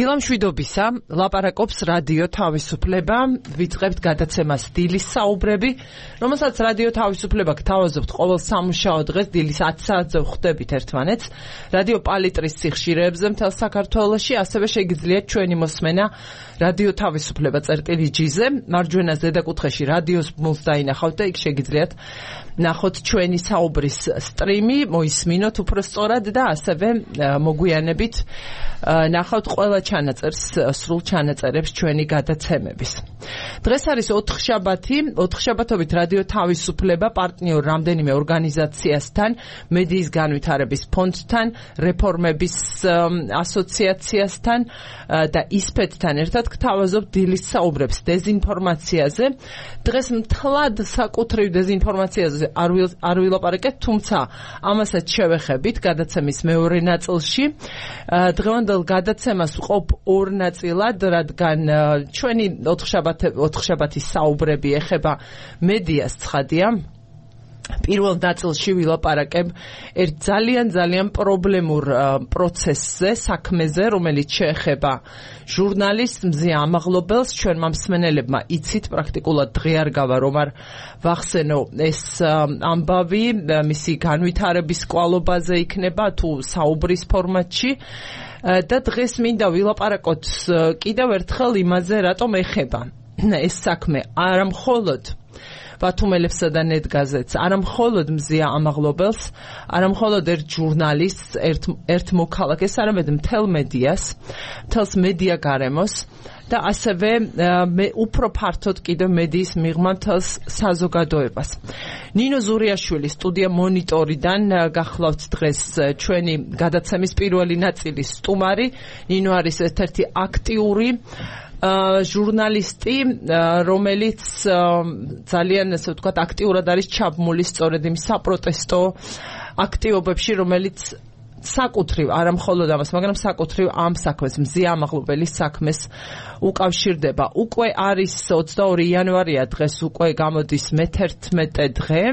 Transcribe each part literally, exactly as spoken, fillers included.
დილამშვიდობისა, ლაპარაკობს რადიო თავისუფლება, ვიწყებთ გადაცემას დილის საუბრები, რომელსაც რადიო თავისუფლება გთავაზობთ ყოველ სამუშაო დღეს დილის ათი საათზე ვხვდებით ერთმანეთს, რადიო პალიტრის სიხშირეებზე მთელ საქართველოში, ასევე შეგიძლიათ ჩვენი მოსმენა რადიო თავისუფლება წერტილი ჯიზე, მარჯვენა ზედაკუთხეში რადიოს ბმულს დაინახავთ და იქ შეგიძლიათ ნახოთ ჩვენი საუბრის სტრიმი, მოისმინოთ უფრო სწორად და ასევე მოგვიანებით ნახავთ ყველა ჩანაწერს, სრულ ჩანაწერებს ჩვენი გადაცემების. დღეს არის ოთხშაბათი, ოთხშაბათობით რადიო თავისუფლება პარტნიორ რამდენიმე ორგანიზაციასთან, მედიის განვითარების ფონდთან, რეფორმების ასოციაციასთან და ისფეთთან ერთად გთავაზობთ დილის საუბრებს დეზინფორმაციაზე. დღეს მთლად საკუთრივ დეზინფორმაციაზე არ ვილაპარაკეთ, თუმცა ამასაც შევეხებით გადაცემის მეორე ნაწილში. დღევანდელ გადაცემას ვყოფ ორ ნაწილად, რადგან ჩვენი ოთხშაბათის საუბრები ეხება მედიას ცხადია. პირველ ნაწილში ვილაპარაკებ ერთ ძალიან ძალიან პრობლემურ პროცესზე, საქმეზე, რომელიც შეეხება ჟურნალისტ მზია ამაღლობელს. ჩვენმა მსმენელებმა იცით, პრაქტიკულად დღე არ გავა, რომ არ ვახსენო ეს ამბავი, მისი განვითარების კვალობაზე იქნება თუ საუბრის ფორმატში. და დღეს მინდა ვილაპარაკოთ კიდევ ერთხელ იმაზე, რატომ ეხება ეს საქმე არა მხოლოდ ბათუმელებსა და ნეტგაზეთს, არა მხოლოდ მზია ამაღლობელს, არა მხოლოდ ერთ ჟურნალისტს, ერთ ერთ მოქალაქეს, არამედ მთელ მედიას, მთელს მედია გარემოს და ასევე მე უფრო ფართოდ კიდევ მედიის მიღმა მთელს საზოგადოებას. ნინო ზურიაშვილი სტუდია მონიტორიდან გახლავთ დღეს ჩვენი გადაცემის პირველი ნაწილის სტუმარი. ნინო არის ერთ-ერთი აქტიური ჟურნალისტი, რომელიც ძალიან ასე ვთქვათ აქტიურად არის ჩაბმული სწორედ იმ საპროტესტო აქტივობებში, რომელიც საკუთრივ, არა მხოლოდ ამას, მაგრამ საკუთრივ ამ საქმეს, მზია ამაღლობელის საქმეს უკავშირდება. უკვე არის ოცდაორი იანვარია დღეს, უკვე გამოდის მეთერთმეტე დღე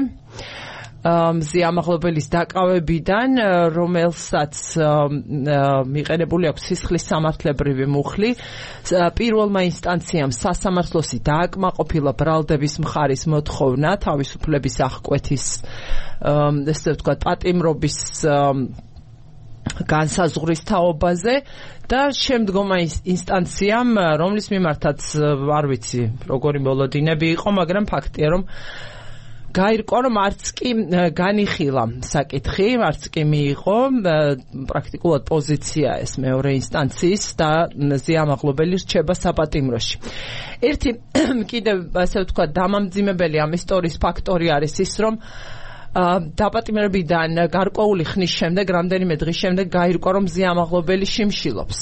მზია ამაღლობელის დაკავებიდან, რომელსაც მიყენებული აქვს სისხლის სამართლებრივი მუხლი. პირველმა ინსტანციამ სასამართლოსი დააკმაყოფილა ბრალდების მხარის მოთხოვნა თავისუფლების აღკვეთის, ესე ვთქვათ, პატიმრობის განსაზღვრის თაობაზე და შემდგომა ინსტანციამ, რომლის მიმართაც არ ვიცი როგორი მოლოდინები იყო, მაგრამ ფაქტია, რომ გაირკვა, რომ არც კი განიხილა საკითხი, არც კი მიიღო პრაქტიკულად პოზიცია ეს მეორე ინსტანციის და მზია ამაღლობელი რჩება საპატიმროში. ერთი კიდევ ასე ვთქვათ დამამძიმებელი ამ ისტორიის ფაქტორი არის ის, რომ დაპატიმრებიდან გარკვეული ხნის შემდეგ, რამდენიმე დღის შემდეგ გაირკვა, რომ მზია ამაღლობელი შიმშილობს.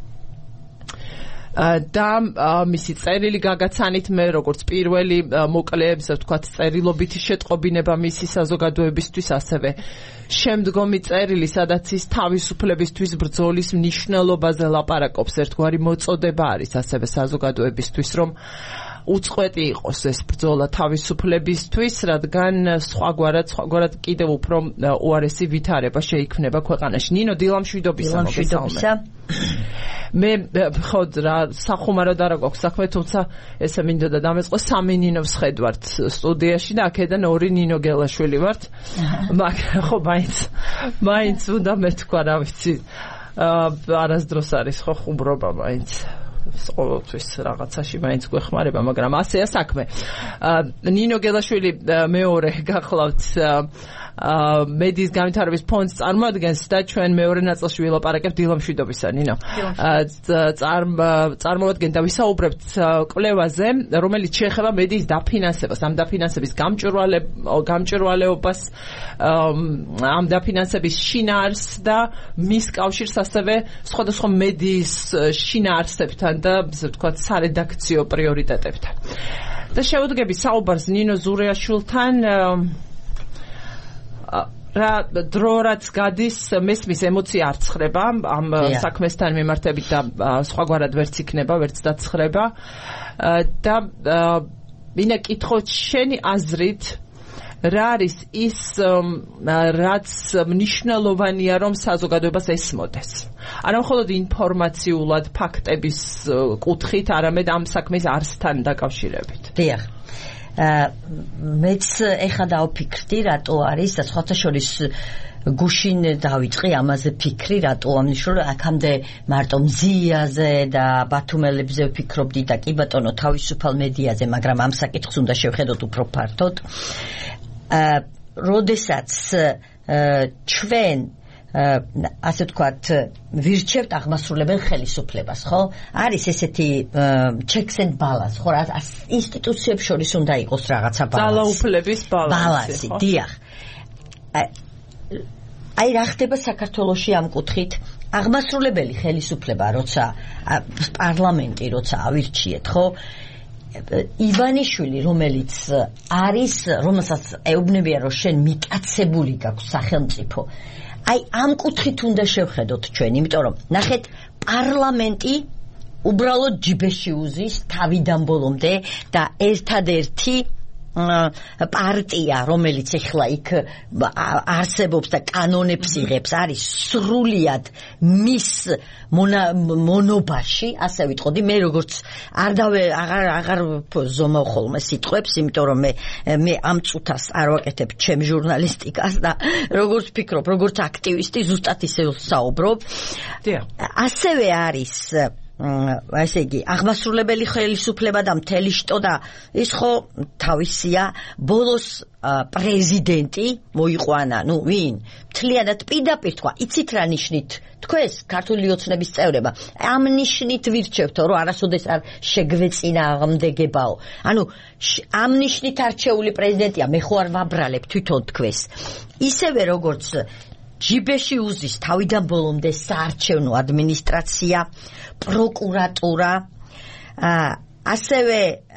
და მისი წერილი გაგაცანით მე როგორც პირველი მოკლე, ასე ვთქვათ, წერილობითი შეტყობინება მისი საზოგადოებისთვის, ასევე შემდგომი წერილი, სადაც ის თავისუფლებისთვის ბრძოლის მნიშვნელობაზე ლაპარაკობს, ერთგვარი მოწოდება არის ასევე საზოგადოებისთვის, რომ უწყვეტი იყოს ეს ბრძოლა თავისუფლებისთვის, რადგან სხვაგვარად, სხვაგვარად კიდევ უფრო უარესი ვითარება შეიქმნება ქვეყანაში. ნინო, დილამშვიდობისა. დილამშვიდობისა. მე ხოდ რა სახუმაროდ არ აქვს საქმე, თუმცა ესე მინდოდა დამეწყო, სამი ნინოს ხედავთ სტუდიაში და აქედან ორი ნინო გელაშვილი ვართ. მაგრამ ხო მაინც მაინც უნდა მეთქვა, რა ვიცი, არასდროს არის ხო ხუმრობა მაინც. ყოველთვის რაღაცაში მაინც გვეხმარება, მაგრამ ასეა საქმე. ნინო გელაშვილი მეორე გახლავთ მედიის განვითარების ფონდს წარმოადგენს და ჩვენ მეორე ნაწილში ვილაპარაკებთ დილამშვიდობისა. ნინო, წარმოადგენთ და ვისაუბრებთ კვლევაზე, რომელიც შეეხება მედიის დაფინანსებას, ამ დაფინანსების გამჭვირვალეობას, ამ დაფინანსების შინაარსს და მის კავშირს ასევე სხვადასხვა მედიის შინაარსებთან და ასე ვთქვათ სარედაქციო პრიორიტეტებთან. და შევდგები საუბარს ნინო ზურიაშვილთან. რა დრო რაც გადის, მესმის ემოცია არ ცხრება ამ საქმესთან მიმართებით და სხვაგვარად ვერც იქნება, ვერც დაცხრება. და მინდა კითხოთ შენი აზრით რა არის ის რაც მნიშვნელოვანია რომ საზოგადოებას ესმოდეს. არა მხოლოდ ინფორმაციულად ფაქტების კუთხით, არამედ ამ საქმის არსთან დაკავშირებით. დიახ. მეც ეხლა დავფიქრდი, რატო არის და სხვათა შორის გუშინ დავიწყე ამაზე ფიქრი, რატო ამნიშნულ აქამდე მარტო მზიაზე და ბათუმელებზე ვფიქრობდი და კი ბატონო თავისუფალ მედიაზე, მაგრამ ამ საკითხს უნდა შევხედოთ უფრო ფართოდ. როდესაც ჩვენ ასე ვთქვათ, ვირჩევთ აღმასრულებელ ხელისუფლებას, ხო? არის ესეთი checks and balance, ხო? ინსტიტუციებს შორის უნდა იყოს რაღაცა ბალანსი. ძალაუფლების ბალანსი. ბალანსი, დიახ. აი რა ხდება საქართველოში ამ კუთხით? აღმასრულებელი ხელისუფლება, როცა პარლამენტი როცა ავირჩიეთ, ხო? ივანიშვილი, რომელიც არის, რომელსაც ეუბნებიან, რომ შენ მიკაცებული გაქვს სახელმწიფო. აი ამ კუთხით უნდა შევხედოთ ჩვენ, იმიტომ რომ ნახეთ, პარლამენტი უბრალოდ ჯიბეში უზის თავიდან ბოლომდე და ერთადერთი პარტია, რომელიც ეხლა იქ არსებობს და კანონებს იღებს, არის სრულიად მის მონობაში, ასე ვიტყოდი, მე როგორც არ დავე აღარ აღარ ზომავ ხოლმე სიტყვებს, იმიტომ რომ მე მე ამ წუთას არ ვაკეთებ ჩემ ჟურნალისტიკას და როგორც ფიქრობ, როგორც აქტივისტი, ზუსტად ისე ვსაუბრობ. ასევე არის ასე იგი, აღმასრულებელი ხელისუფლება და მთელი შტო და ის ხო თავისია, ბოლოს პრეზიდენტი მოიყვანა, ნუ ვინ? მთლიანად პირდაპირ თქვა, იცით რა ნიშნით თქვენს ქართული ოცნების წევრება, ამ ნიშნით ვირჩევთო, რომ არასოდეს არ შეგვეწინააღმდეგებაო. ანუ ამ ნიშნით არჩეული პრეზიდენტია, მე ხო არ ვაბრალებ თვითონ თქვენს. ისევე როგორც ჯიბეში უზის თავიდან ბოლომდე საარჩევნო ადმინისტრაცია, პროკურატურა, ასევე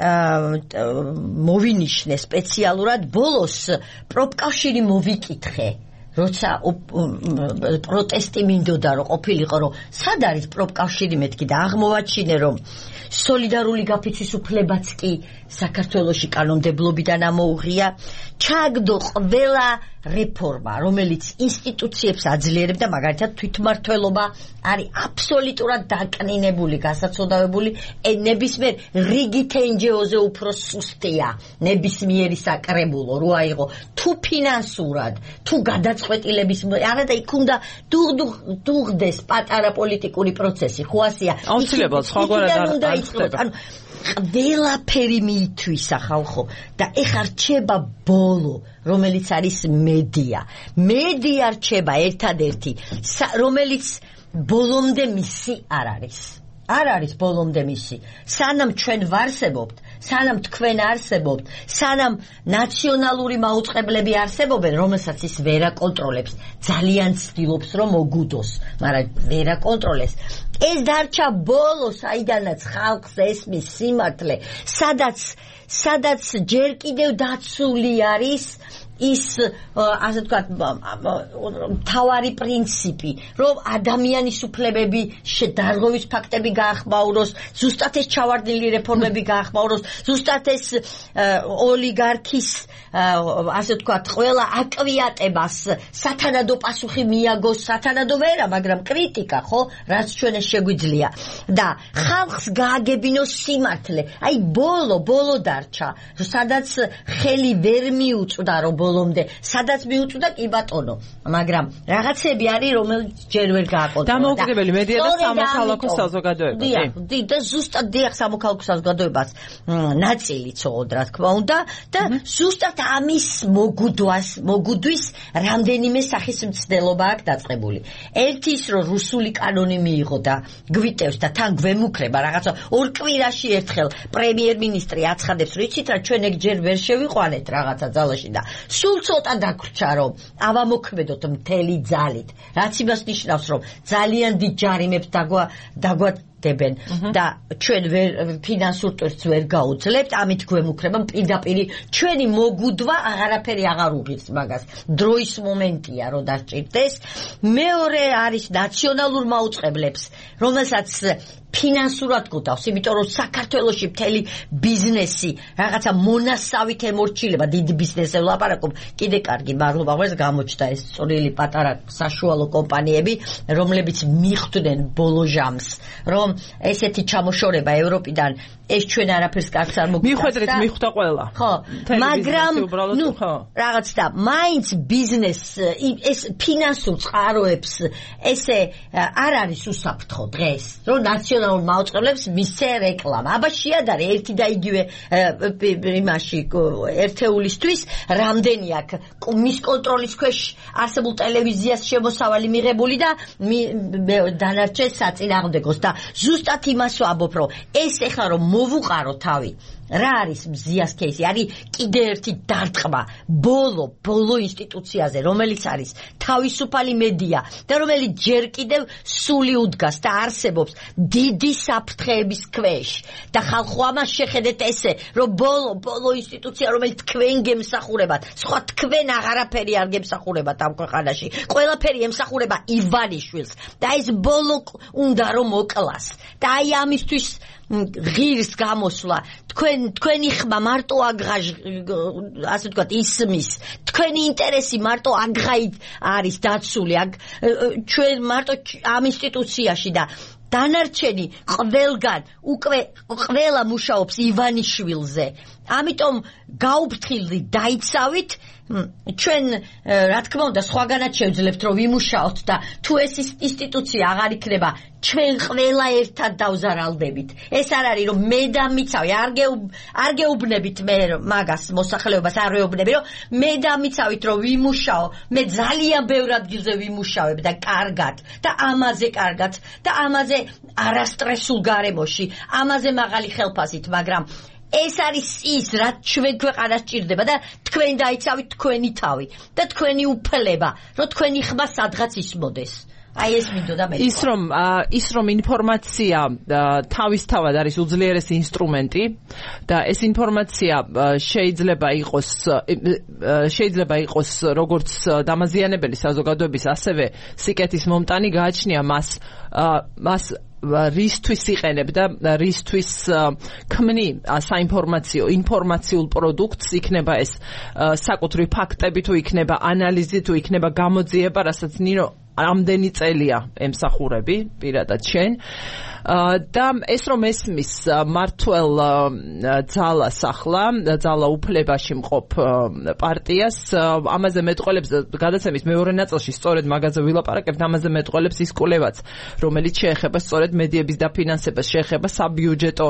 მოვინიშნე სპეციალურად ბოლოს პროფკავშირი მოვიკითხე, როცა პროტესტი მინდოდა რომ ყოფილიყო, რომ სად არის პროფკავშირი, მეთქი და აღმოვაჩინე, რომ სოლიდარული გაფიცვის უფლებაც კი საქართველოში კანონმდებლობიდან ამოუღია, ჩააგდო ყველა რეფორმა, რომელიც ინსტიტუციებს აძლიერებდა, მაგალითად თვითმმართველობა არის აბსოლუტურად დაკნინებული, გასაცოდავებული, ნებისმიერ რიგით ენჯეოზე უფრო სუსტია, ნებისმიერი საკრებულო რო აიღო, თუ ფინანსურად, თუ გადაწყვეტილების, არა და იქ უნდა დუღდეს პატარა პოლიტიკური პროცესი, ხო ასია. აუცილებლად სხვაგვარად არ ხდება. ყველაფერი მიითვისა ხალხო და ეხლა რჩება ბოლო, რომელიც არის მედია. მედია რჩება ერთადერთი, რომელიც ბოლომდე მისი არ არის. არ არის ბოლომდე მისი. სანამ ჩვენ ვარსებობთ, სანამ თქვენ არსებობთ, სანამ ნაციონალური მაუწყებლები არსებობენ, რომელსაც ის ვერ აკონტროლებს, ძალიან ცდილობს რომ მოგუდოს, მაგრამ ვერ აკონტროლებს. ეს დარჩა ბოლო, საიდანაც ხალხს ესმის სიმართლე, სადაც სადაც ჯერ კიდევ დაცული არის ის, ასე ვთქვათ, მთავარი პრინციპი, რომ ადამიანის უფლებები, დარღვევის ფაქტები გაახმაუროს, ზუსტად ეს ჩავარდნილი რეფორმები გაახმაუროს, ზუსტად ეს ოლიგარქის, ასე ვთქვათ, ყველა აკვიატებას სათანადო პასუხი მიაგოს, სათანადო ვერა, მაგრამ კრიტიკა, ხო, რაც ჩვენ ეს შეგვიძლია და ხალხს გააგებინოს სიმართლე. აი ბოლო, ბოლო დარჩა, სადაც ხელი ვერ მიუწვდა, რომ ბოლომდე, სადაც მიუწვდა კი ბატონო, მაგრამ რაღაცები არის, რომელიც ჯერ ვერ გააკონტროლა. დამოუკიდებელი მედია და სამოქალაქო საზოგადოება. დიახ, და ზუსტად დიახ სამოქალაქო საზოგადოებას ნაწილიც ოღონდ რა თქმა უნდა და ზუსტად ამის მოგუდვას, მოგუდვის რამდენიმე სახის მცდელობა აქვს დაწყებული. ერთი ის, რომ რუსული კანონი მიიღო და გვიტევს და თან გვემუქრება რაღაცა ორ კვირაში ერთხელ პრემიერ-მინისტრი აცხადებს, რომ იცით რა, ჩვენ ეგ ჯერ ვერ შევიყვანეთ რაღაცა ძალაში და სულ ცოტა დაგვრჩა, რომ ავამოქმედოთ მთელი ძალით, რაც იმას ნიშნავს, რომ ძალიან დიდ ჯარიმებს დაგვადებენ და ჩვენ ფინანსურ ტვირთს ვერ გაუძლებთ, ამით გვემუქრება პირდაპირ ჩვენი მოგუდვა აღარაფერი აღარ უღირს მაგას. დროის მომენტია, რომ დასჭირდეს. მეორე არის ნაციონალურ მაუწყებლებს, რომელსაც ფინანსურად გუდავს, იმიტომ რომ საქართველოში მთელი ბიზნესი რაღაცა მონასავით ემორჩილება, დიდი ბიზნესზე ვლაპარაკობ, კიდე კარგი მადლობა ღმერთს გამოჩნდა ეს წვრილი პატარა საშუალო კომპანიები, რომლებიც მიხვდნენ ბოლო ჟამს, რომ ესეთი ჩამოშორება ევროპიდან ეს ჩვენ არაფერს კარგს არ მოგიწევს. მიხვედრით, მიხვდა ყველა. ხო, მაგრამ ნუ რაღაც და მაინც ბიზნეს ეს ფინანსურ წყაროებს ესე არ არის უსაფრთხო დღეს, რომ ნაციონალურ მაუწყებლებს მისცე რეკლამა. აბა შეადარე ერთი და იგივე იმაში ერთეულისთვის რამდენი აქვს მის კონტროლის ქვეშ არსებულ ტელევიზიას შემოსავალი მიღებული და დანარჩენ საწინააღმდეგოს და ზუსტად იმას ვამბობ, რომ ეს ეხლა რომ მოვუყარო თავი რა არის მზიას кейსი, არის კიდე ერთი დარტყმა ბოლო ბოლო ინსტიტუციაზე, რომელიც არის თავისუფალი მედია და რომელიც ჯერ კიდევ სული უდგას და არსებობს დიდი საფრთხეების ქვეშ და ხალხო ამას შეხედეთ ესე, რომ ბოლო ბოლო ინსტიტუცია, რომელიც თქვენ გემსახურებათ, სხვა თქვენ აღარაფერი არ გემსახურებათ ამ ქვეყანაში, ყველაფერი ემსახურება ივანიშვილს და ეს ბოლო უნდა რომ მოკლას და აი ამისთვის ღირს გამოსვლა თქვენ თქვენი ხმა მარტო აგღაჟ ასე ვთქვათ ისმის, თქვენი ინტერესი მარტო აგღაით არის დაცული ჩვენ მარტო ამ ინსტიტუციაში და დანარჩენი ყველგან უკვე ყველა მუშაობს ივანიშვილზე. ამიტომ გაუფრთხილდით, დაიცავით, ჩვენ რა თქმა უნდა სხვაგანაც შევძლებთ რომ ვიმუშაოთ და თუ ეს ინსტიტუცია აღარ იქნება ჩვენ ყველა ერთად დავზარალდებით. ეს არ არის რომ მე დამიცავი, არ გეუბნებით მე მაგას მოსახლეობას არ ვეუბნები რომ მე დამიცავით რომ ვიმუშაო, მე ძალიან ბევრ ადგილზე ვიმუშავებ და კარგად და ამაზე კარგად და ამაზე არასტრესულ გარემოში, ამაზე მაღალი ხელფასით, მაგრამ ეს არის ის, რაც ჩვენ ქვეყანას ჭირდება და თქვენ დაიცავით თქვენი თავი და თქვენი უფლება, რომ თქვენი ხმა სადღაც ისმოდეს. აი ეს მინდოდა მე. ის რომ ის რომ ინფორმაცია თავისთავად არის უძლიერესი ინსტრუმენტი და ეს ინფორმაცია შეიძლება იყოს შეიძლება იყოს როგორც დამაზიანებელი საზოგადოების, ასევე სიკეთის მომტანი, გააჩნია მას მას რისთვის იყენებ და რისთვის ქმნი საინფორმაციო ინფორმაციულ პროდუქტს, იქნება ეს საკუთრივ ფაქტები, თუ იქნება ანალიზი, თუ იქნება გამოძიება, რასაც ნინო ამდენი წელია ემსახურები პირადად შენ და ეს რომ ესმის მართლ ძალას ახლა ძალა უფლებაში მყოფ პარტიას, ამაზე მეტყოლებს გადაცემის მეორე ნაწილში სწორედ მაგაზე ვილაპარაკებთ, ამაზე მეტყოლებს ის კვლევაც, რომელიც შეეხება სწორედ მედიების დაფინანსებას, შეეხება საბიუჯეტო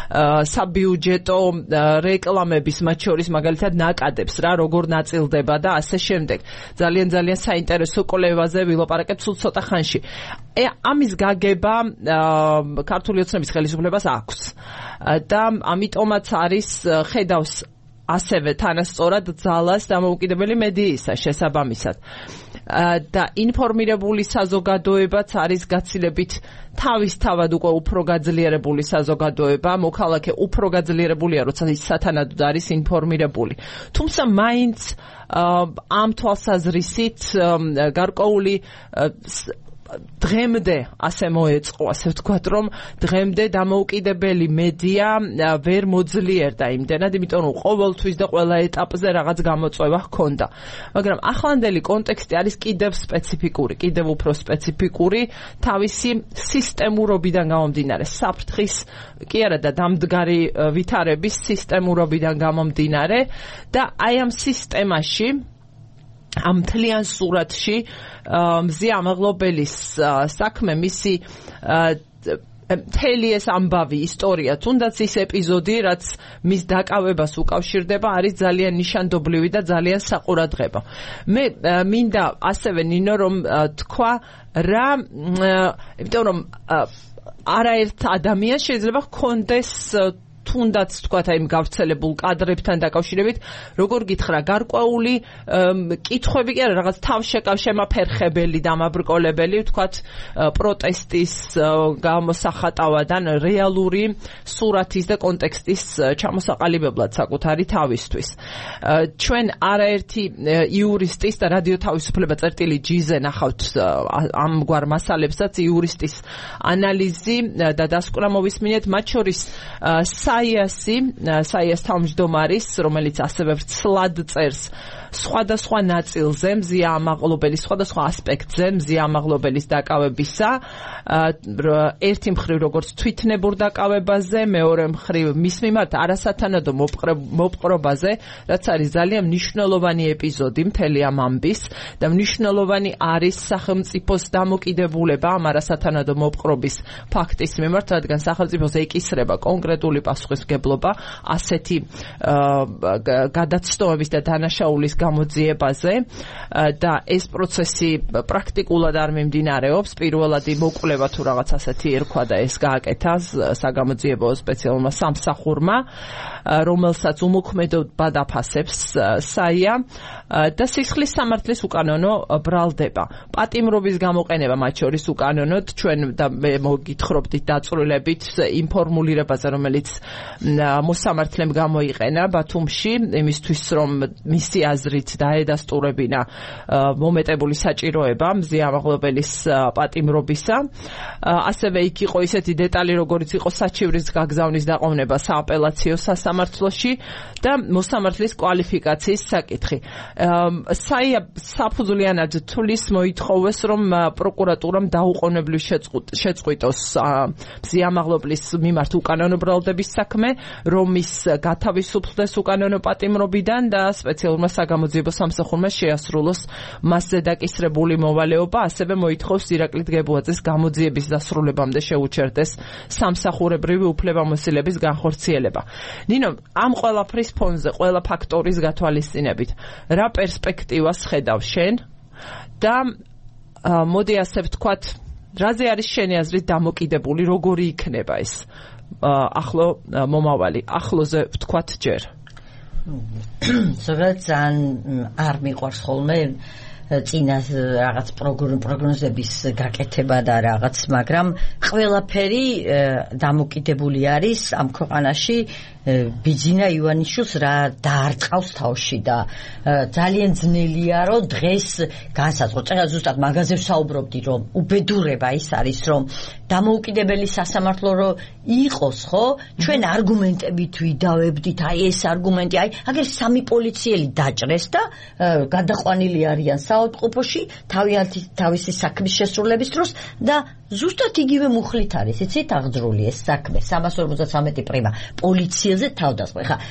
საბიუჯეტო რეკლამების, მათ შორის მაგალითად ნაკადებს რა როგორ ნაწილდება და ასე შემდეგ. ძალიან ძალიან საინტერესო კვლევაზე ვილაპარაკებთ სულ ცოტა ხანში. ამის გაგება ქართული ოცნების ხელისუფლებას აქვს და ამიტომაც არის ხედავს ასევე თანასწორად ძალას დამოუკიდებელი მედიისა შესაბამისად და ინფორმირებული საზოგადოებაც არის გაცილებით თავისთავად უკვე უფრო გაძლიერებული საზოგადოება, მოქალაქე უფრო გაძლიერებულია, როცა ის სათანადოდ არის ინფორმირებული. თუმცა მაინც ამ თვალსაზრისით გარკვეული დღემდე ასე მოეწყო, ასე ვთქვათ, რომ დღემდე დამოუკიდებელი მედია ვერ მოძლიერდა იმდენად, იმიტომ რომ ყოველთვის და ყველა ეტაპზე რაღაც გამოწვევა ჰქონდა. მაგრამ ახლანდელი კონტექსტი არის კიდევ სპეციფიკური, კიდევ უფრო სპეციფიკური თავისი სისტემურობიდან გამომდინარე, საფრთხის კი არა და დამდგარი ვითარების სისტემურობიდან გამომდინარე და აი ამ სისტემაში ამ მთლიან სურათში მზია ამაღლობელის საქმე, მისი მთელი ეს ამბავი ისტორია, თუნდაც ის ეპიზოდი, რაც მის დაკავებას უკავშირდება, არის ძალიან ნიშანდობლივი და ძალიან საყურადღებო. მე მინდა ასევე ნინო რომ თქვა რა, იმიტომ რომ არაერთ ადამიანს შეიძლება ჰქონდეს თუნდაც თქვათ აი გავრცელებულ კადრებთან დაკავშირებით როგორ გითხრა გარკვეული კითხვები კი არა რაღაც თავშემაფერხებელი დამაბრკოლებელი თქვათ პროტესტის გამოსახატავად ან რეალური სურათის და კონტექსტის ჩამოსაყალიბებლად საკუთარი თავისთვის ჩვენ არაერთი იურისტის და რადიო თავისუფლება წერტილი ჯი-ზე ნახავთ ამგვარ მასალებსაც იურისტის ანალიზი და დასკვნა მოვისმინეთ მათ შორის საიასი საიას თავმჯდომარის რომელიც ასევე ვრცლად წერს სხვადასხვა ნაწილზე მზიამაღლობელი სხვადასხვა ასპექტზე მზიამაღლობელის დაკავებისა ერთი მხრივ როგორც თვითნებურ დაკავებაზე მეორე მხრივ მის მიმართ არასათანადო მოპყრობაზე რაც არის ძალიან მნიშვნელოვანი ეპიზოდი მთელი ამ ამბის და მნიშვნელოვანი არის სახელმწიფოს დამოკიდებულება ამ არასათანადო მოპყრობის ფაქტის მიმართ რადგან სახელმწიფოს ეკისრება კონკრეტული პასუხისმგებლობა ასეთი გადაცდომების და დანაშაულის გამოძიებაზე და ეს პროცესი პრაქტიკულად არ მიმდინარეობს პირველად მოკვლევა თუ რაღაც ასეთი ერქვა და ეს გააკეთა საგამოძიებო სპეციალურმა სამსახურმა რომელსაც უმოქმედობა დაფასებს საია და სისხლის სამართლის უკანონო ბრალდება პატიმრობის გამოყენება მათ შორის უკანონოდ ჩვენ და მე მოგითხრობდით დაწვრილებით ინფორმულირებაზე რომელიც მოსამართლემ გამოიყენა ბათუმში იმისთვის რომ მისი აზრით დაედასტურებინა მომეტებული საჭიროება მზიამაღლობელის პატიმრობისა ასევე იქ იყო ისეთი დეტალი როგორიც იყო საჩივრის გაგზავნის დაყოვნება სააპელაციო სასამართლოში და მოსამართლის კვალიფიკაციის საკითხი საია საფუძვლიანად თulis მოითხოვეს რომ პროკურატურამ დაუყოვნებლივ შეწყვიტოს მზიამაღლობლის მიმართ უკანონო ბრალდების საქმე რომ ის გათავისუფლდეს უკანონო პატიმრობიდან და სპეციალურმა საგამოძიებო სამსახურმა შეასრულოს მასზე დაკისრებული მოვალეობა ასევე მოითხოვს ირაკლი დგებუაძეს გამოძიების დასრულებამდე შეუჩერდეს სამსახურებრივი უფლებამოსილების განხორციელება ნინო ამ ყველაფრის ფონზე ყველა ფაქტორის გათვალისწინებით რა პერსპექტივას ხედავ შენ და მოდი ასე ვთქვათ რაზე არის შენი აზრით დამოკიდებული როგორი იქნება ეს ახლო მომავალი ახლოზე ვთქვათ ჯერ ზოგადად ძალიან არ მიყვარს ხოლმე წინა რაღაც პროგნოზების გაკეთება და რაღაც მაგრამ ყველაფერი დამოკიდებული არის ამ ქვეყანაში ბიძინა ივანიშვილს რა დაარტყავს თავში და ძალიან ძნელია რომ დღეს განსაზღვრო წეგა ზუსტად მაგაზე ვსაუბრობდი რომ უბედურება ის არის რომ დამოუკიდებელი სასამართლო რო იყოს ხო ჩვენ არგუმენტებით ვიდავებდით აი ეს არგუმენტი აი აგერ სამი პოლიციელი დაჭრეს და გადაყვანილი არიან საავადმყოფოში თავისი საქმის შესრულების დროს და ზუსტად იგივე მუხლით არის იცით აღძრული ეს საქმე სამას ორმოცდათვრამეტი პრიმა პოლიციაზე თავდასხმა ხა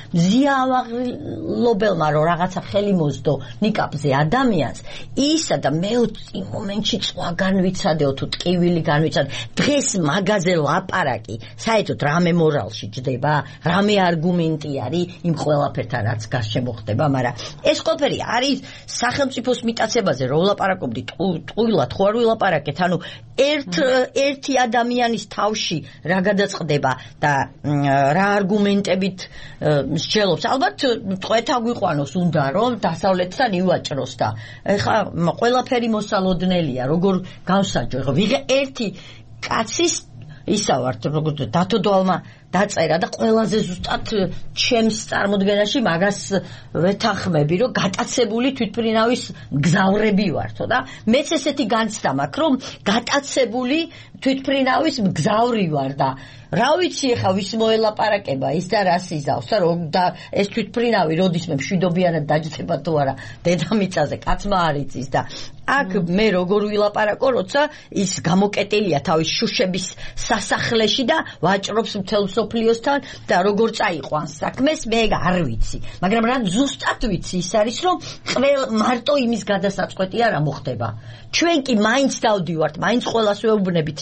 მზიამაღლობელმა რომ რაღაცა ხელი მოსდო ნიკაპზე ადამიანს ისა და მე იმ მომენტში წვა განვიცადეო თუ ტკივილი განვიცადე დღეს მაგაზე ლაპარაკი საერთოდ რამე მორალში ჯდება რამე არგუმენტი არის იმ ყველაფერთან რაც გარშემო ხდება მაგრამ ეს ყველაფერი არის სახელმწიფოს მიტაცებაზე რომ ვლაპარაკობდით ტყუილად ხო არ ვილაპარაკეთ ანუ ერთ ერთი ადამიანის თავში რა გადაწყდება და რა არგუმენტებით მსჯელობს ალბათ ტყვეთა გვიყვანოს უნდა რომ დასავლეთთან ივაჭროს და ეხა ყველაფერი მოსალოდნელია როგორ განსაჯო ეხა ვიღე ერთი კაცის ისა ვართ როგორ დათოდვალმა დაწერა და ყველაზე ზუსტად ჩემს წარმოდგენაში მაგას ვეთანხმები რომ გატაცებული თვითმფრინავის მგზავრები ვართო და მეც ესეთი განცდა მაქვს რომ გატაცებული თვითმფრინავის მგზავრი ვარ და რა ვიცი ეხა ვის მოელაპარაკება ის და რას იზავს და რომ და ეს თვითმფრინავი როდისმე მშვიდობიანად დაჯდება თუ არა დედამიწაზე კაცმა არ იცის და აქ მე როგორ ვილაპარაკო როცა ის გამოკეტილია თავის შუშების სასახლეში და ვაჭრობს მთელ სოფლიოსთან და როგორ წაიყვანს საქმეს მე არ ვიცი მაგრამ რა ზუსტად ვიცი ის არის რომ ყველ მარტო იმის გადასაწყვეტი არ მოხდება ჩვენ კი მაინც დავდივართ მაინც ყველას ვეუბნებით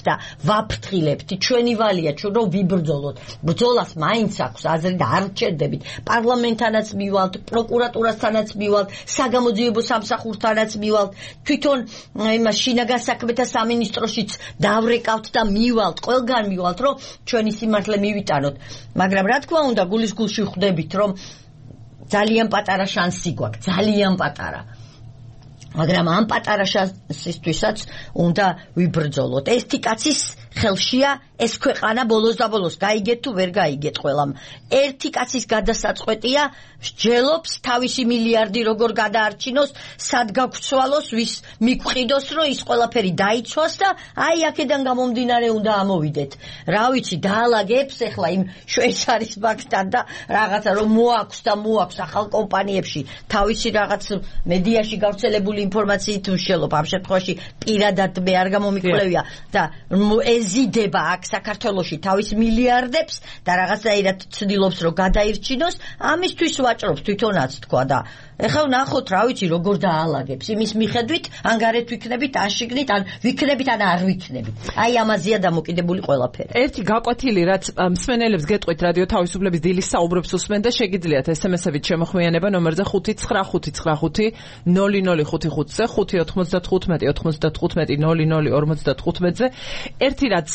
და ვაფრთხილებთ ჩვენი ვალია ჩვენ რომ ვიბრძოლოთ ბრძოლას მაინც აქვს აზრი და არ ჩერდებით პარლამენტთანაც მივალთ პროკურატურასთანაც მივალთ საგამოძიებო სამსახურთანაც მივალთ თვითონ იმას შინაგან საქმეთა სამინისტროშიც დავრეკავთ და მივალთ ყველგან მივალთ რომ ჩვენი სიმართლე მივიტანოთ მაგრამ რა თქმა უნდა გულის გულში ხვდებით რომ ძალიან პატარა შანსი გვაქვს ძალიან პატარა მაგრამ ამ პატარა შანსისთვისაც უნდა ვიბრძოლოთ ერთი კაცის ხელშია ეს ქვეყანა ბოლოს და ბოლოს გაიგეთ თუ ვერ გაიგეთ ყველამ ერთი კაცის გადასაწყვეტია სჯელობს თავისი მილიარდი როგორ გადაარჩინოს სად გაგცვალოს ვის მიგვყიდოს რომ ის ყველაფერი დაიცვას და აი აქედან გამომდინარე უნდა ამოვიდეთ რა ვიცი დაალაგებს ახლა იმ შვეიცარიის ბანკთან და რაღაცა რომ მოაქვს და მოაქვს ახალ კომპანიებში თავისი რაღაც მედიაში გავრცელებული ინფორმაციით უშელობ ამ შემთხვევაში პირადად მე არ გამომიკვლევია და ეზიდება აქ საქართველოში თავის მილიარდებს და რაღაცაირად ცდილობს რომ გადაირჩინოს ამისთვის ვაჭრობს თვითონაც თქვა და ეხლა ნახოთ რა ვიცი როგორ დაალაგებს იმის მიხედვით ან გარეთ ვიქნებით ან შიგნით ან ვიქნებით ან არ ვიქნებით აი ამაზეა დამოკიდებული ყველაფერი ერთი გაკვეთილი რაც მსმენელებს გეტყვით რადიო თავისუფლების დილის საუბრებს უსმენ და შეგიძლიათ ესემესებით შემოხვიანება ნომერზე ხუთი ცხრა ხუთი ცხრა ხუთი ნული ნული ხუთი ხუთზე ხუთი ოთხმოცდათხუთმეტი ოთხმოცდათხუთმეტი ნული ნული ორმოცდათხუთმეტზე ერთი რაც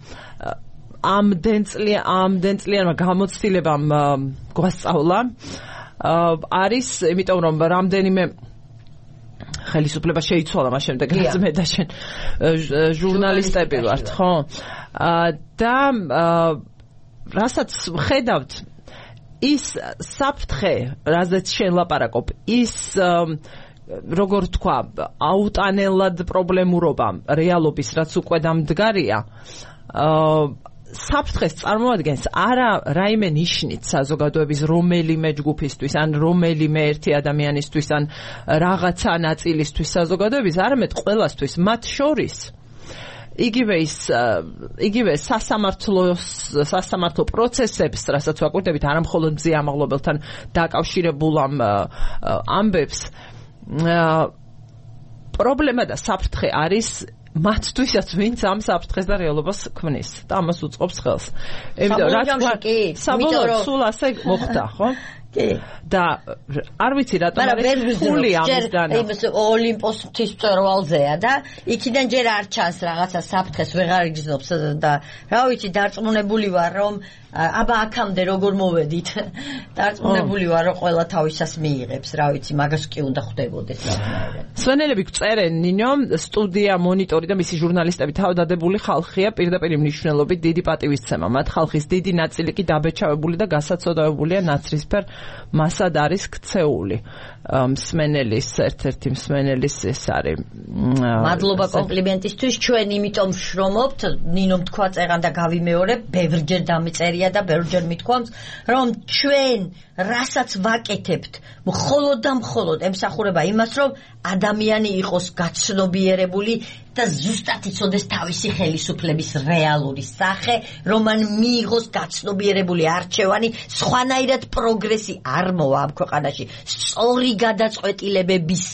ამდენწლიან ამდენწლიანმა გამოცდილებამ გვასწავლა არის იმიტომ რომ რამდენიმე ხელისუფლება შეიცვალა მას შემდეგ რაც მე და შენ ჟურნალისტები ვართ ხო და რასაც ხედავთ ის საფრთხე რაზეც შენ ლაპარაკობ ის როგორ თქვა აუტანელად პრობლემურობა რეალობის რაც უკვე დამდგარია საფრთხეს წარმოადგენს არა რაიმე ნიშნით საზოგადოების რომელიმე ჯგუფისთვის ან რომელიმე ერთი ადამიანისთვის ან რაღაცა ნაწილისთვის საზოგადოების არამედ ყველასთვის მათ შორის იგივე ის იგივე სასამართლოს სასამართლო პროცესებს რასაც ვაკვირდებით არა მხოლოდ მზიან ამაღლობელთან დაკავშირებულ ამ ამბებს პრობლემა და საფრთხე არის მათთვისაც ვინც ამ საფრთხეს და რეალობას ქმნის და ამას უწყობს ხელს. იმიტომ რომ საბოლოოდ სულ ასე მოხდა, ხო? კი. და არ ვიცი რატომ არის ფული ამისგან. იმის ოლიმპოს ღვთისმწვერვალზეა და იქიდან ჯერ არ ჩანს რაღაცა საფრთხეს ვეღარ იგრძნობს და რა ვიცი დარწმუნებული ვარ რომ აბა აქამდე როგორ მოვედით დარწმუნებული ვარ რომ ყველა თავისას მიიღებს რა ვიცი მაგას კი უნდა ხვდებოდეს რაღაცნაირად სვენელები გწერენ ნინო სტუდია მონიტორი და მისი ჟურნალისტები თავდადებული ხალხია პირდაპირ მნიშვნელობით დიდი პატივისცემა მათ ხალხის დიდი ნაწილი კი დაბეჭავებული და გასაცოდავებულია ნაცრისფერ მასად არის ქცეული მსმენელის ერთ-ერთი მსმენელის ეს არის მადლობა კომპლიმენტისთვის ჩვენ იმიტომ ვშრომობთ ნინომ თქვა წეღან და გავიმეორებ ბევრჯერ დამეწერია და ბევრჯერ მithქვამს რომ ჩვენ რასაც ვაკეთებთ მხოლოდ და მხოლოდ ემსახურება იმას რომ ადამიანი იყოს გაცნობიერებული და ზუსტად იცოდეს თავისი ხელისუფლების რეალური სახე რომ მან მიიღოს გაცნობიერებული არჩევანი სხვანაირად პროგრესი არ მოვა ამ ქვეყანაში სწორი გადაწყვეტილებების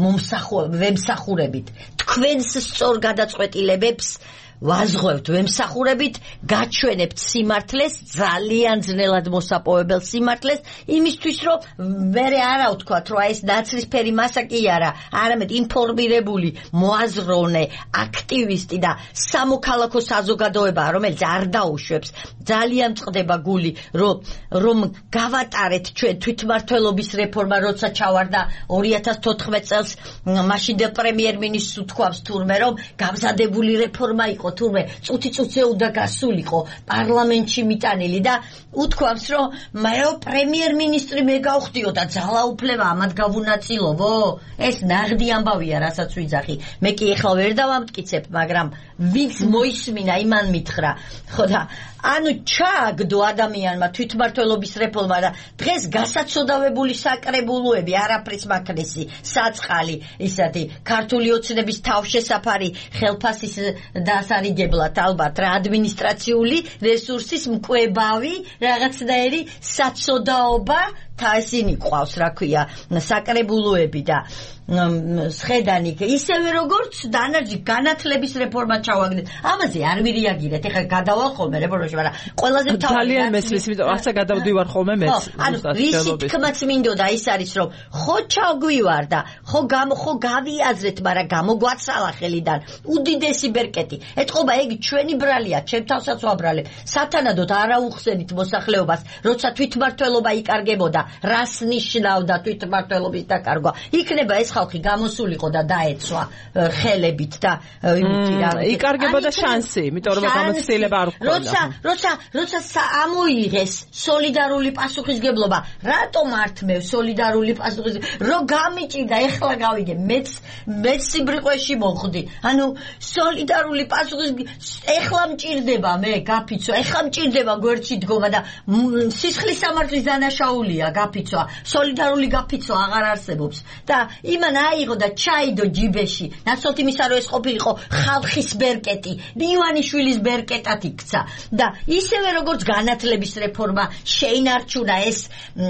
მომსახურებით თქვენს სწორ გადაწყვეტილებებს ვაზღვევთ ვემსახურებით გაჩვენებთ სიმართლეს ძალიან ძნელად მოსაპოვებელ სიმართლეს იმისთვის რომ მერე არა ვთქვათ რომ ეს ნაცრისფერი მასა კი არა არამედ ინფორმირებული მოაზროვნე აქტივისტი და სამოქალაქო საზოგადოება რომელიც არ დაუშვებს ძალიან წყდება გული რომ რომ გავატარეთ ჩვენ თვითმმართველობის რეფორმა როცა ჩავარდა ორი ათას თოთხმეტ წელს მაშინდელ პრემიერ-მინისტრს უთქვამს თურმე რომ გამზადებული რეფორმა იყო თურმე წუთი წუთზე უნდა გასულიყო პარლამენტში მიტანილი და უთქვამს რომ მეო პრემიერ-მინისტრი მე გავხდიო და ძალაუფლება ამად გავუნაწილოვო ეს ნაღდი ამბავია რასაც ვიძახი მე კი ეხლა ვერ დავამტკიცებ მაგრამ ვინც მოისმინა იმან მითხრა ხო და ანუ ჩააგდო ადამიანმა თვითმმართველობის რეფორმა და დღეს გასაცოდავებული საკრებულოები არაფრის მაქნესი საწყალი ისეთი ქართული ოცნების თავშესაფარი ხელფასის დასარიგებლად ალბათ რა ადმინისტრაციული რესურსის მკვებავი რაღაცნაირი საცოდაობა და ისინი ყავს რა ქვია საკრებულოები და სხედანი ისევე როგორც დანარჩი განათლების რეფორმა ჩავაგდეთ. ამაზე არ ვირიაგირეთ. ეხლა გადავალ ხოლმე რეფორმაში, მაგრამ ყველაზე თავი ძალიან მესმის, იმიტომ ახლა გადავდივარ ხოლმე მეც. ანუ რისი თქმაც მინდოდა ის არის, რომ ხო ჩაგვივარ და ხო გამო ხო გავიაზრეთ, მაგრამ გამოგვაცალა ხელიდან უდიდესი ბერკეტი. ეთყობა ეგ ჩვენი ბრალია, ჩემ თავსაც ვაბრალებ. სათანადოდ არა უხსენით მოსახლეობას, როცა თვითმმართველობა იკარგებოდა, რას ნიშნავდა თვითმმართველობის დაკარგვა. იქნება ეს ხალხი გამოსულიყო და დაეცვა ხელებით და იმითი რა. იკარგებოდა შანსი, იმიტომ რომ გამოცდილება არ ჰქონდა. როცა როცა როცა ამოიღეს სოლიდარული პასუხისგებლობა, რატომ ართმევ სოლიდარული პასუხისგებლობა? რო გამიჭირდა, ეხლა გავიგე, მეც მეც სიბრიყვეში მოხვდი. ანუ სოლიდარული პასუხისგებლობა ეხლა მჭირდება მე გაფიცვა, ეხლა მჭირდება გვერდში დგომა და სისხლის სამართლის დანაშაულია გაფიცვა. სოლიდარული გაფიცვა აღარ არსებობს და იმან აიღო და ჩაიდო ჯიბეში. ნაცვლად იმისა, რომ ეს ყოფილიყო ხალხის ბერკეტი, ივანიშვილის ბერკეტად იქცა და ისევე როგორც განათლების რეფორმა შეინარჩუნა ეს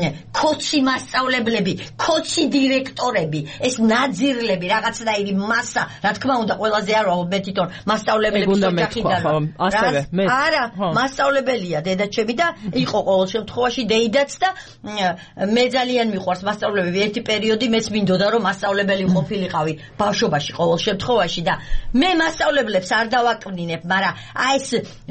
ქოცი მასწავლებლები, ქოცი დირექტორები, ეს ნაძირლები, რაღაცნაირი მასა, რა თქმა უნდა, ყველაზე არ ვაუბრობ მე თვითონ მასწავლებლების ოჯახიდან. ასევე მე არა, მასწავლებელია დედაჩემი და იყო ყოველ შემთხვევაში დეიდაც და მე ძალიან მიყვარს მასწავლებები. ერთი პერიოდი მეც მინდოდა რომ მასწავლებელი ყოფილიყავი ბავშვობაში ყოველ შემთხვევაში და მე მასწავლებლებს არ დავაკვნინებ, მაგრამ აი ეს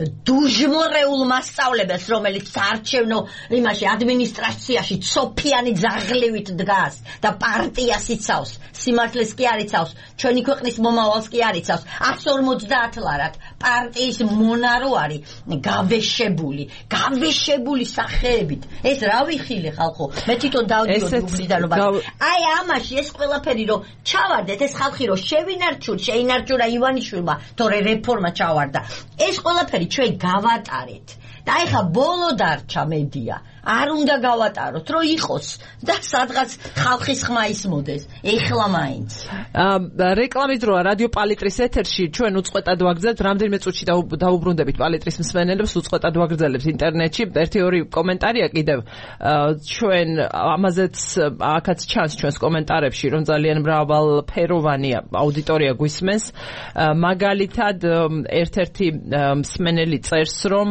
დუჟმორეულ მასწავლებელს, რომელიც არჩევნო იმაში ადმინისტრაციაში ცოფიანი ძაღლივით დგას და პარტიას იცავს, სიმართლეს კი არ იცავს, ჩვენი ქვეყნის მომავალს კი არ იცავს, εκατს ორმოცდაათ ლარად პარტიის მონარო არის გავეშებული, გავეშებული სახეებით. ეს რა ვიხილე ხალხო? მე თვითონ დავდიოდი უბნიდან რომ აი ამაში ეს ყველაფერი რომ ჩავარდეთ, ეს ხალხი რომ შევინარჩუნ, შეინარჩუნა ივანიშვილმა, თორე რეფორმა ჩავარდა. ეს ყველაფერი ჩვენ გავატარეთ. და ეხა ბოლო დარჩა მედია. არ უნდა გავატაროთ, რომ იყოს და სადღაც ხალხის ხმა ისმოდეს. ეხლა მაინც. რეკლამის დროა რადიო პალიტრის ეთერში ჩვენ უწყვეტად ვაგრძელებთ, რამდენიმე წუთში დაუბრუნდებით პალიტრის მსმენელებს, უწყვეტად ვაგრძელებთ ინტერნეტში. ერთი ორი კომენტარია კიდევ ჩვენ ამაზეც აქაც ჩანს ჩვენს კომენტარებში, რომ ძალიან მრავალფეროვანი აუდიტორია გვისმენს. მაგალითად ერთ-ერთი მსმენელი წერს, რომ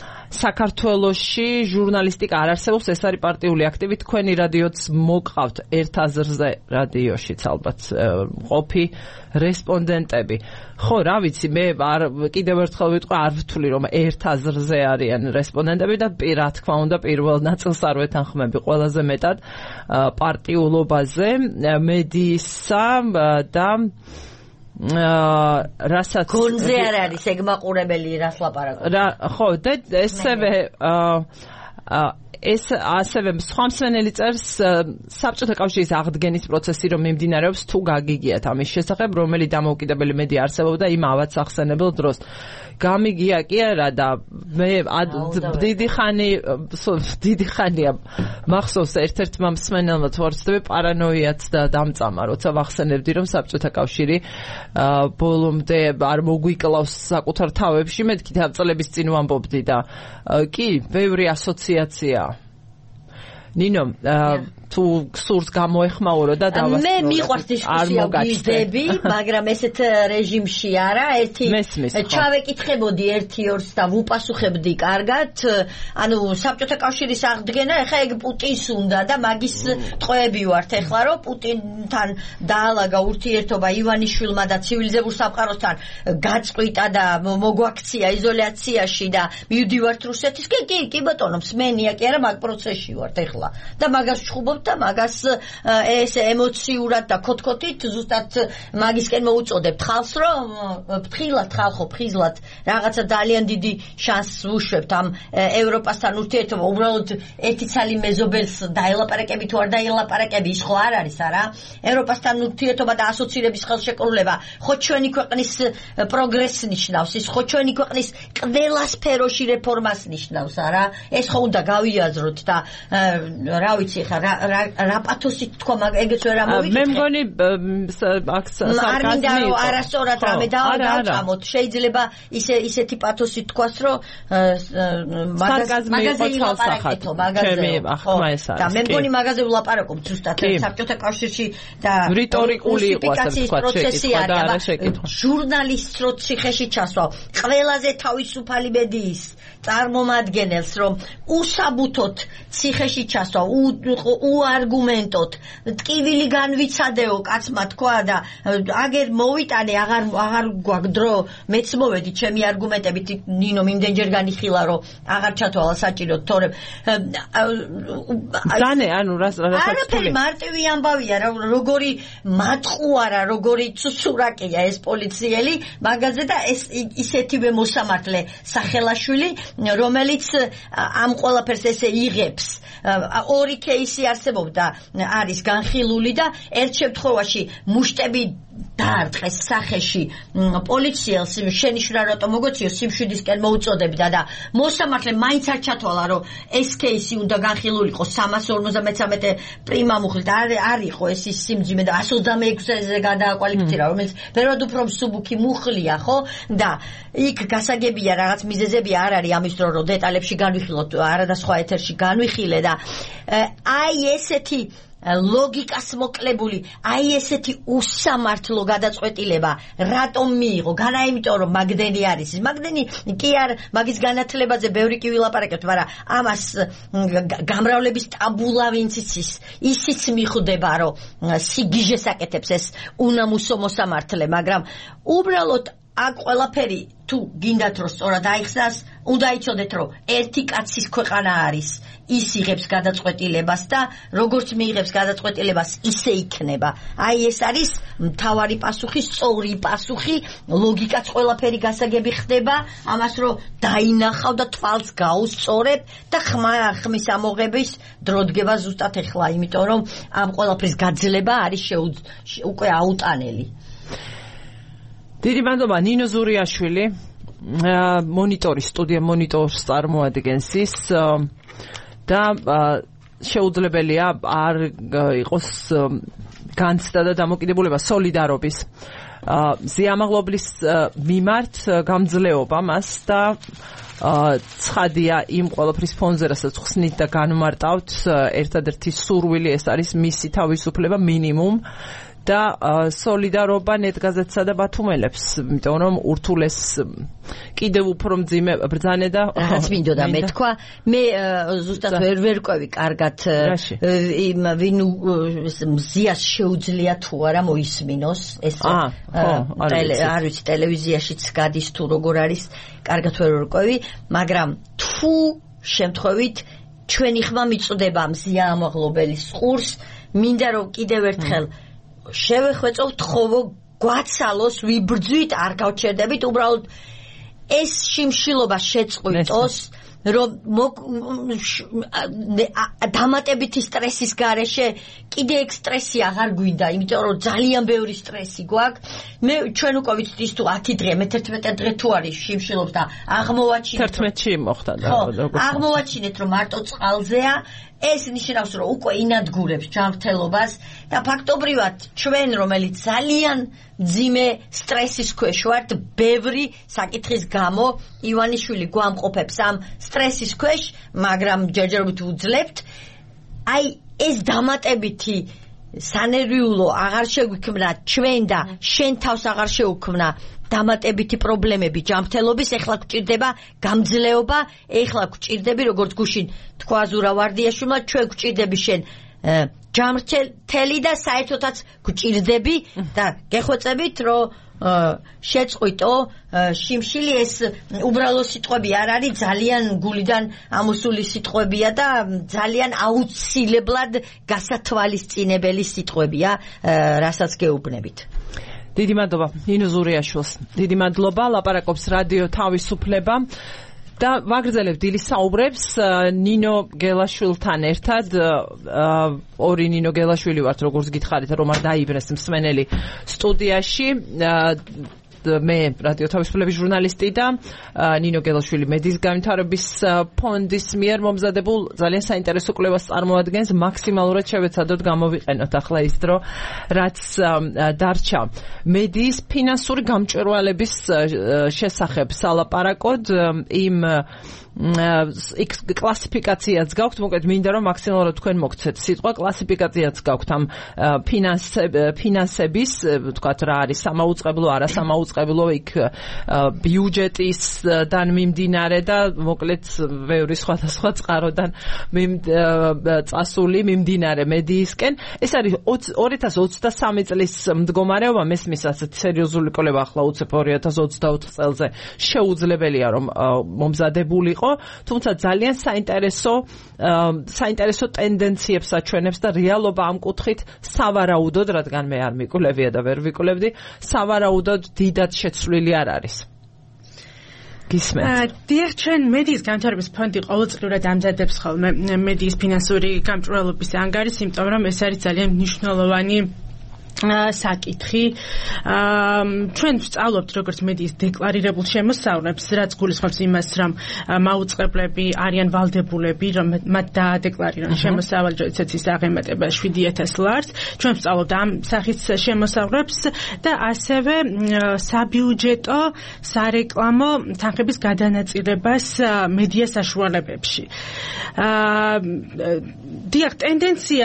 საქართველოში ჟურნალისტიკა არ არსებობს, ეს არის პარტიული აქტივი, თქვენი რადიოც მოგყავთ ერთ აზრზე რადიოშიც ალბათ ყოფი რესპონდენტები. ხო, რა ვიცი, მე არ კიდევ ერთხელ ვიტყვი, არ ვთვლი რომ ერთ აზრზე არიან რესპონდენტები და რა თქმა უნდა პირველ ნაწილს არ ვეთანხმები ყველაზე მეტად პარტიულობაზე, მედიისა და რასაც გონზე არ არის ეგ მაყურებელი რას ლაპარაკობს. რა ხო და ესევე ეს ასევე სხვა მსმენელი წერს საბჭოთა კავშირის აღდგენის პროცესი რომ მიმდინარეობს თუ გაგიგიათ ამის შესახებ რომელი დამოუკიდებელი მედია არსებობდა იმ ავად სახსენებელ დროს. გამიგია კი არა და მე დიდი ხანი დიდი ხანია მახსოვს ერთ-ერთმა მსმენელმა თორცდები პარანოიაც და დამწამა როცა ვახსენებდი რომ საბჭოთა კავშირი ბოლომდე არ მოგვიკლავს საკუთარ თავებში მე კიდევ წლების წინ ვამბობდი და კი ბევრი ასოციაცია ნინო თუ სურს გამოეხმაურო და დავასრულო. მე მიყვარს დისკუსია ვიზდები, მაგრამ ესეთ რეჟიმში არა, ერთი ჩავეკითხებოდი ერთი ორს და ვუპასუხებდი კარგად. ანუ საბჭოთა კავშირის აღდგენა, ეხა ეგ პუტინს უნდა და მაგის ტყვეები ვართ ეხლა, რომ პუტინთან დაალაგა ურთიერთობა ივანიშვილმა და ცივილიზებულ სამყაროსთან გაწყვიტა და მოგვაქცია იზოლაციაში და მივდივართ რუსეთის. კი, კი, კი ბატონო, მსმენია კი არა, მაგ პროცესში ვართ ეხლა. და მაგას ჩხუბობ და მაგას ეს ემოციურად და ქოთქოთით ზუსტად მაგისკენ მოუწოდებთ ხალხს რომ ფრთხილად ხალხო ფრთხილად რაღაცა ძალიან დიდი შანსს ვუშვებთ ამ ევროპასთან ურთიერთობა უბრალოდ ერთი ცალი მეზობელს დაელაპარაკები თუ არ დაელაპარაკები ის ხო არ არის არა ევროპასთან ურთიერთობა და ასოცირების ხელშეკრულება ხო ჩვენი ქვეყნის პროგრესს ნიშნავს ის ხო ჩვენი ქვეყნის ყველა სფეროში რეფორმას ნიშნავს არა ეს ხო უნდა გავიაზროთ და რა ვიცი ხა რა პათოსით თქვა, ეგეც ვერ ამოვიკითხე. მე მგონი აქ სარკაზმი იყო. არასწორად რამე დავამოწამოთ. შეიძლება ისე ისეთი პათოსით თქვას, რომ სარკაზმი იყო ლაპარაკეთო, მაგაზე. და მე მგონი მაგაზე ვლაპარაკობ ზუსტად საბჭოთა კავშირში და რიტორიკული იყო ასე ვთქვათ, შეკითხვა და არა შეკითხვა. ჟურნალისტს რო ციხეში ჩასვავ, ყველაზე თავისუფალი მედიის წარმომადგენელს რომ უსაბუთოდ ციხეში ჩასვავ, უარგუმენტოდ, ტკივილი განვიცადეო, კაცმა თქვა და აგერ მოვიტანე, აღარ აღარ გვაქვს დრო, მეც მოვედი ჩემი არგუმენტებით, ნინო მიმდენჯერ განიხილა რომ აღარ ჩათვალა საჭიროდ, თორემ დანე, ანუ რას რასაც არაფერი მარტივი ამბავია, როგორი მატყუარა, როგორი ცუცურაკია ეს პოლიციელი მაგაზე და ეს ისეთივე მოსამართლე სახელაშვილი, რომელიც ამ ყველაფერს ესე იღებს. ორი кейსი არსებობდა, არის განხილული და ერთ შემთხვევაში მუშტები დაარტყეს სახეში პოლიციელს, შენი შვრა რატო მოგოციო, სიმშვიდისკენ მოუწოდებდა და მოსამართლე მაინც არ ჩათვალა, რომ ეს кейსი უნდა განხილულიყო სამას ორმოცდამეცამეტე პრიმა მუხლით, არ იყო ეს ის სიმძიმე და εκατს ოცდამეექვსზე გადააკვალიფიცირა, რომელიც ბევრად უფრო მსუბუქი მუხლია, ხო? და იქ გასაგებია რაღაც მიზეზები არ არის ამის დრო, რომ დეტალებში განვიხილოთ, არა და სხვა ეთერში განვიხილე და აი ესეთი ლოგიკას მოკლებული, აი ესეთი უსამართლო გადაწყვეტილება რატომ მიიღო? განა იმიტომ რომ მაგდენი არის. მაგდენი კი არ მაგის განათლებაზე ბევრი კი ვილაპარაკებთ, მაგრამ ამას გამრავლების ტაბულა ვინც იცის, ისიც მიხვდება რომ სიგიჟეს აკეთებს ეს უნამუსო მოსამართლე, მაგრამ უბრალოდ აქ ყველაფერი თუ გინდათ რომ სწორად აიხსნას, უნდა იცოდეთ რომ ერთი კაცის ქვეყანა არის, ის იღებს გადაწყვეტილებას და როგორც მიიღებს გადაწყვეტილებას, ისე იქნება. აი ეს არის მთავარი პასუხი, სწორი პასუხი, ლოგიკაც ყველაფერი გასაგები ხდება, ამას რომ დაინახავ და თვალს გაუსწორებ და ხმა ხმის ამოღების დრო დგება ზუსტად ეხლა, იმიტომ რომ ამ ყველაფრის გაძლება არის უკვე აუტანელი. დიდი მადლობა ნინო ზურიაშვილი, მონიტორის სტუდია მონიტორს წარმოადგენს ის და შეუძლებელია არ იყოს განცდა და დამოკიდებულება სოლიდარობის ზიამაღლობლის მიმართ გამძლეობა მას და ცხადია იმ ყველაფრის ფონზე, რასაც ხსნით და განმარტავთ, ერთადერთი სურვილი ეს არის მისი თავისუფლება მინიმუმ და სოლიდარობა ნეტგაზეთსა და ბათუმელებს, იმიტომ რომ ურთულეს კიდევ უფრო მძიმე ბრძანება და რაც მინდოდა მეთქვა, მე ზუსტად ვერ ვერკვევი კარგად იმ ვინ მზიას შეუძლია თუ არა მოისმინოს, ეს არ ვიცი ტელევიზიაშიც გადის თუ როგორ არის, კარგად ვერ ვერკვევი, მაგრამ თუ შემთხვევით ჩვენი ხმა მიწდება მზია ამაღლობელის ყურს, მინდა რომ კიდევ ერთხელ შევეხვეწოვთ ხოვო გვაცალოს, ვიბრძვით, არ გავჩერდებით, უბრალოდ ეს შიმშილობა შეწყვიტოს, რომ დამატებითი სტრესის გარეშე კიდე ეგ სტრესი აღარ გვინდა, იმიტომ რომ ძალიან ბევრი სტრესი გვაქვს. მე ჩვენ უკვე ვიცით ის თუ ათი დღე, მეთერთმეტე დღე თუ არის შიმშილობს და აღმოვაჩინეთ თერთმეტში მოხდა და აღმოვაჩინეთ რომ მარტო წყალზეა, ეს ნიშნავს რომ უკვე ინადგურებს ჯანმრთელობას და ფაქტობრივად ჩვენ რომელიც ძალიან მძიმე სტრესის ქვეშ ვართ, ბევრი საკითხის გამო ივანიშვილი გვამყოფებს ამ სტრესის ქვეშ, მაგრამ ჯერჯერობით უძლებთ. აი ეს დამატებითი სანერვიულო აღარ შეგვიქმნა ჩვენ და შენ თავს აღარ შეუქმნა დამატებითი პრობლემები ჯანმრთელობის, ეხლა გვჭირდება გამძლეობა, ეხლა გვჭირდები როგორც გუშინ თქვა ზურა ვარდიაშვილმა, ჩვენ გვჭირდები შენ ჯანმრთელი და საერთოდაც გვჭირდები და გეხვეწებით რომ შეწყვიტო შიმშილი, ეს უბრალო სიტყვები არ არის, ძალიან გულიდან ამოსული სიტყვებია და ძალიან აუცილებლად გასათვალისწინებელი სიტყვებია, რასაც გეუბნებით. დიდი მადლობა ნინო ზურიაშვილს, დიდი მადლობა, ლაპარაკობს რადიო თავისუფლება და ვაგრძელებ დილის საუბრებს ნინო გელაშვილთან ერთად. ორი ნინო გელაშვილი ვართ, როგორც გითხარით, რომ არ დაიბრეს მსმენელი სტუდიაში. მე რადიო თავისუფლების ჟურნალისტი და ნინო გელაშვილი მედიის განვითარების ფონდის მიერ მომზადებულ ძალიან საინტერესო კვლევას წარმოადგენს. მაქსიმალურად შევეცადოთ გამოვიყენოთ ახლა ის დრო, რაც დარჩა მედიის ფინანსური გამჭვირვალების შესახებ სალაპარაკოდ. იმ იქ კლასიფიკაციაც გაქვთ, მოკლედ მინდა რომ მაქსიმალურად თქვენ მოგცეთ სიტყვა კლასიფიკაციაც გაქვთ ამ ფინანსების, ვთქვათ რა არის სამაუწყებლო, არასამაუწყებლო, იქ ბიუჯეტისგან მიმდინარე და მოკლედ ბევრი სხვადასხვა წყაროდან წასული მიმდინარე მედიისკენ. ეს არის ორი ათას ოცდასამი წლის მდგომარეობა, მესმის ასეთ სერიოზული კვლევა ახლა უცებ ორი ათას ოცდაოთხ წელზე შეუძლებელია რომ მომზადებულიყო, თუმცა ძალიან საინტერესო საინტერესო ტენდენციებს აჩვენებს და რეალობა ამ კუთხით სავარაუდოდ, რადგან მე არ მიკვლევია და ვერ ვიკვლევდი, სავარაუდოდ დიდად შეცვლილი არ არის. გისმენთ? დიახ, ჩვენ მედიის განვითარების ფონდი ყოველწლიურად ამზადებს ხოლმე მედიის ფინანსური გამჭვირვალობის ანგარიშს, იმიტომ რომ ეს არის ძალიან მნიშვნელოვანი საკითხი. ჩვენ ვსწავლობთ როგორც მედიის დეკლარირებულ შემოსავლებს, რაც გულისხმობს იმას, რომ მაუწყებლები არიან ვალდებულები, რომ მათ დაადეკლარირონ შემოსავალი, როდესაც ის აღემატება შვიდი ათას ლარს. ჩვენ ვსწავლობთ ამ სახის შემოსავლებს და ასევე საბიუჯეტო, სარეკლამო თანხების გადანაწილებას მედია საშუალებებში. დიახ, ტენდენცია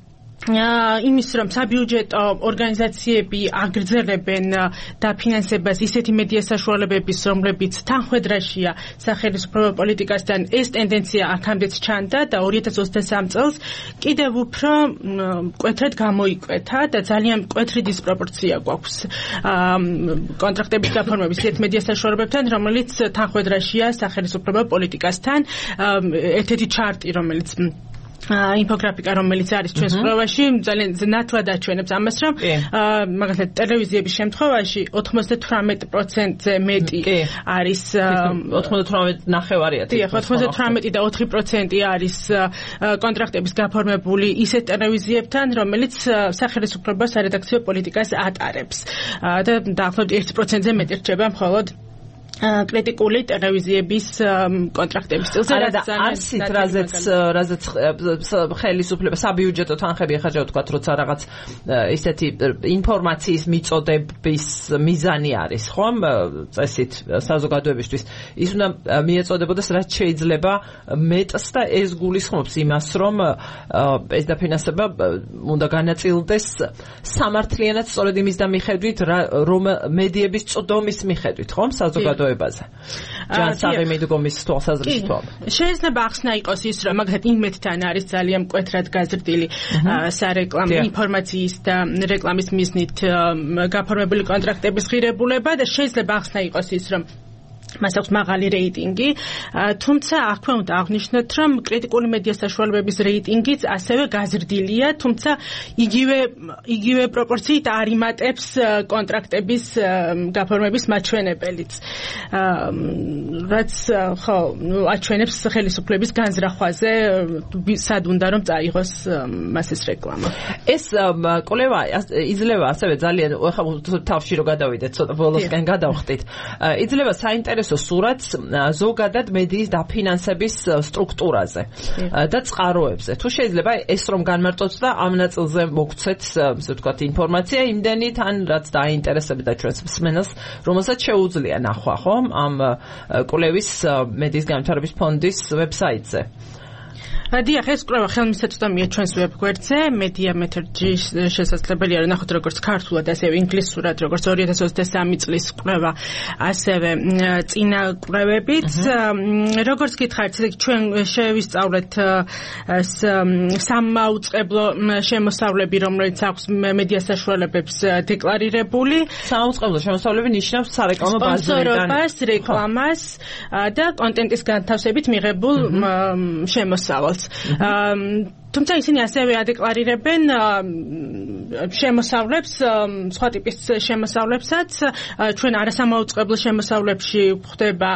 იმის რომ საბიუჯეტო ორგანიზაციები აგრძელებენ დაფინანსებას ისეთი მედია საშუალებების, რომლებიც თანხვედრაშია სახელმწიფო პოლიტიკასთან, ეს ტენდენცია აქამდეც ჩანდა და ორი ათას ოცდასამი წელს კიდევ უფრო მკვეთრად გამოიკვეთა და ძალიან მკვეთრი დისპროპორცია გვაქვს კონტრაქტების გაფორმების ერთ მედია საშუალებებთან, რომელიც თანხვედრაშია სახელმწიფო პოლიტიკასთან. ერთ-ერთი ჩარტი, რომელიც ინფოგრაფიკა, რომელიც არის ჩვენს კვლევაში, ძალიან ნათლად აჩვენებს ამას, რომ მაგალითად ტელევიზიების შემთხვევაში ოცდათვრამეტ პროცენტზე მეტი არის ოცდათვრამეტ ნახევარია. დიახ, ოცდათვრამეტი და ოთხი პროცენტი არის კონტრაქტების გაფორმებული ისეთ ტელევიზიებთან, რომელიც სახელმწიფო სარედაქციო პოლიტიკას ატარებს. და დაახლოებით ერთ პროცენტზე მეტი რჩება მხოლოდ კრიტიკული ტელევიზიების კონტრაქტების წილზე, რაც არსით, რაზეც რაზეც ხელისუფლება საბიუჯეტო თანხები ახლა ვთქვათ, როცა რაღაც ისეთი ინფორმაციის მიწოდების მიზანი არის, ხომ? წესით საზოგადოებისთვის ის უნდა მიეწოდებოდეს, რაც შეიძლება მეტს და ეს გულისხმობს იმას, რომ ეს დაფინანსება უნდა განაწილდეს სამართლიანად სწორედ იმის და მიხედვით, რომ მედიების წვდომის მიხედვით, ხომ? საზოგადოებაზე ჯანსაღი მიდგომის თვალსაზრისით. შეიძლება ახსნა იყოს ის, რომ მაგალითად იმედთან არის ძალიან მკვეთრად გაზრდილი სარეკლამო ინფორმაციის და რეკლამის მიზნით გაფორმებული კონტრაქტების ღირებულება და შეიძლება ახსნა იყოს ის, რომ მას აქვს მაღალი რეიტინგი, თუმცა აქვე უნდა აღნიშნოთ, რომ კრიტიკული მედია საშუალებების რეიტინგიც ასევე გაზრდილია, თუმცა იგივე იგივე პროპორციით არ იმატებს კონტრაქტების გაფორმების მაჩვენებელიც, რაც ხო აჩვენებს ხელისუფლების განზრახვაზე, სად უნდა რომ წაიღოს მას ეს რეკლამა. ეს კვლევა იძლევა ასევე ძალიან, ხა თავში რო გადავიდეთ, ცოტა ბოლოსკენ გადავხდით, იძლევა საინტერესო სურათს ზოგადად მედიის დაფინანსების სტრუქტურაზე და წყაროებზე. თუ შეიძლება ეს რომ განმარტოთ და ამ ნაწილზე მოგცეთ, ასე ვთქვათ, ინფორმაცია იმდენით, ან რაც დაინტერესებდა ჩვენს მსმენელს, რომელსაც შეუძლია ნახვა, ხო, ამ კვლევის მედიის განვითარების ფონდის ვებსაიტზე. დიახ, ეს კვლევა ხელმისაწვდომია ჩვენს ვებგვერდზე, Mediameter-ში შესაძლებელია რომ ნახოთ როგორც ქართულად, ასევე ინგლისურად, როგორც ორი ათას ოცდასამი წლის კვლევა, ასევე წინა კვლევებიც. როგორც გითხარით, ჩვენ შევისწავლეთ სამაუწყებლო შემოსავლები, რომელიც აქვს მედია საშუალებებს დეკლარირებული. სამაუწყებლო შემოსავლები ნიშნავს სარეკლამო ბაზრობას, რეკლამას და კონტენტის განთავსებით მიღებულ შემოსავალს. თუმცა ისინი ასევე ადეკლარირებენ შემოსავლებს, სხვა ტიპის შემოსავლებსაც, ჩვენ არასამაუწყებლო შემოსავლებში გვხდება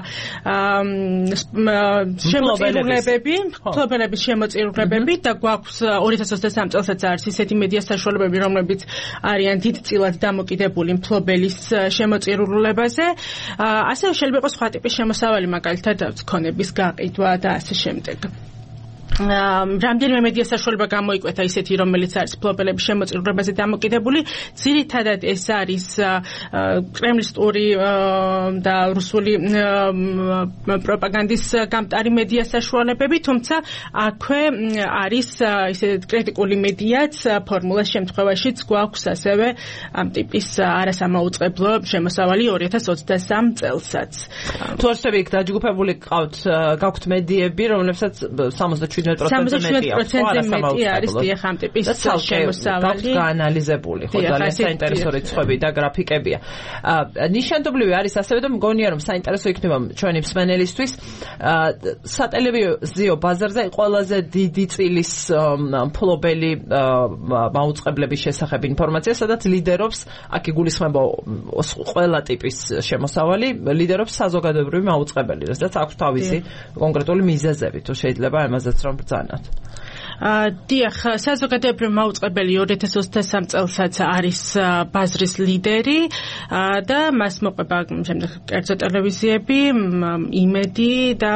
შემოწირულებები, მფლობელების შემოწირულებები და გვაქვს ორი ათას ოცდასამი წელსაც არის ისეთი მედია საშუალებები, რომლებიც არიან დიდწილად დამოკიდებული მფლობელის შემოწირულებაზე. ასევე შეიძლება იყოს სხვა ტიპის შემოსავალი, მაგალითად მქონების გაყიდვა და ასე შემდეგ. რამდენიმე მედია საშუალება გამოიკვეთა ისეთი, რომელიც არის მფლობელების შემოწირულებაზე დამოკიდებული. ძირითადად ეს არის კრემლისტური და რუსული პროპაგანდის გამტარი მედია საშუალებები, თუმცა აქვე არის ისე კრიტიკული მედიაც, ფორმულას შემთხვევაშიც გვაქვს ასევე ამ ტიპის არასამაუწყებლო შემოსავალი ორი ათას ოცდასამ წელსაც. თუ არსები იქ დაჯგუფებული გყავთ, გაქვთ მედიები, რომლებსაც სამოცდაშვიდმეტი სამოცდაშვიდმეტი პროცენტზე მეტი არის დიახ ამ ტიპის შემოსავალი. გაანალიზებული, ხო, ძალიან საინტერესო რიცხვები და გრაფიკებია. ნიშანდობლივი არის ასევე და მგონია რომ საინტერესო იქნება ჩვენი მსმენელისთვის სატელევიზიო ბაზარზე ყველაზე დიდი წილის მფლობელი მაუწყებლების შესახებ ინფორმაცია, სადაც ლიდერობს, აქ იგულისხმება ყველა ტიპის შემოსავალი, ლიდერობს საზოგადოებრივი მაუწყებელი, რასაც აქვს თავისი კონკრეტული მიზეზები, თუ შეიძლება ამაზეც რომ ბრძანოთ. დიახ, საზოგადოებრივი მაუწყებელი ორი ათას ოცდასამ წელსაც არის ბაზრის ლიდერი და მას მოყვება შემდეგ კერძო ტელევიზიები, იმედი და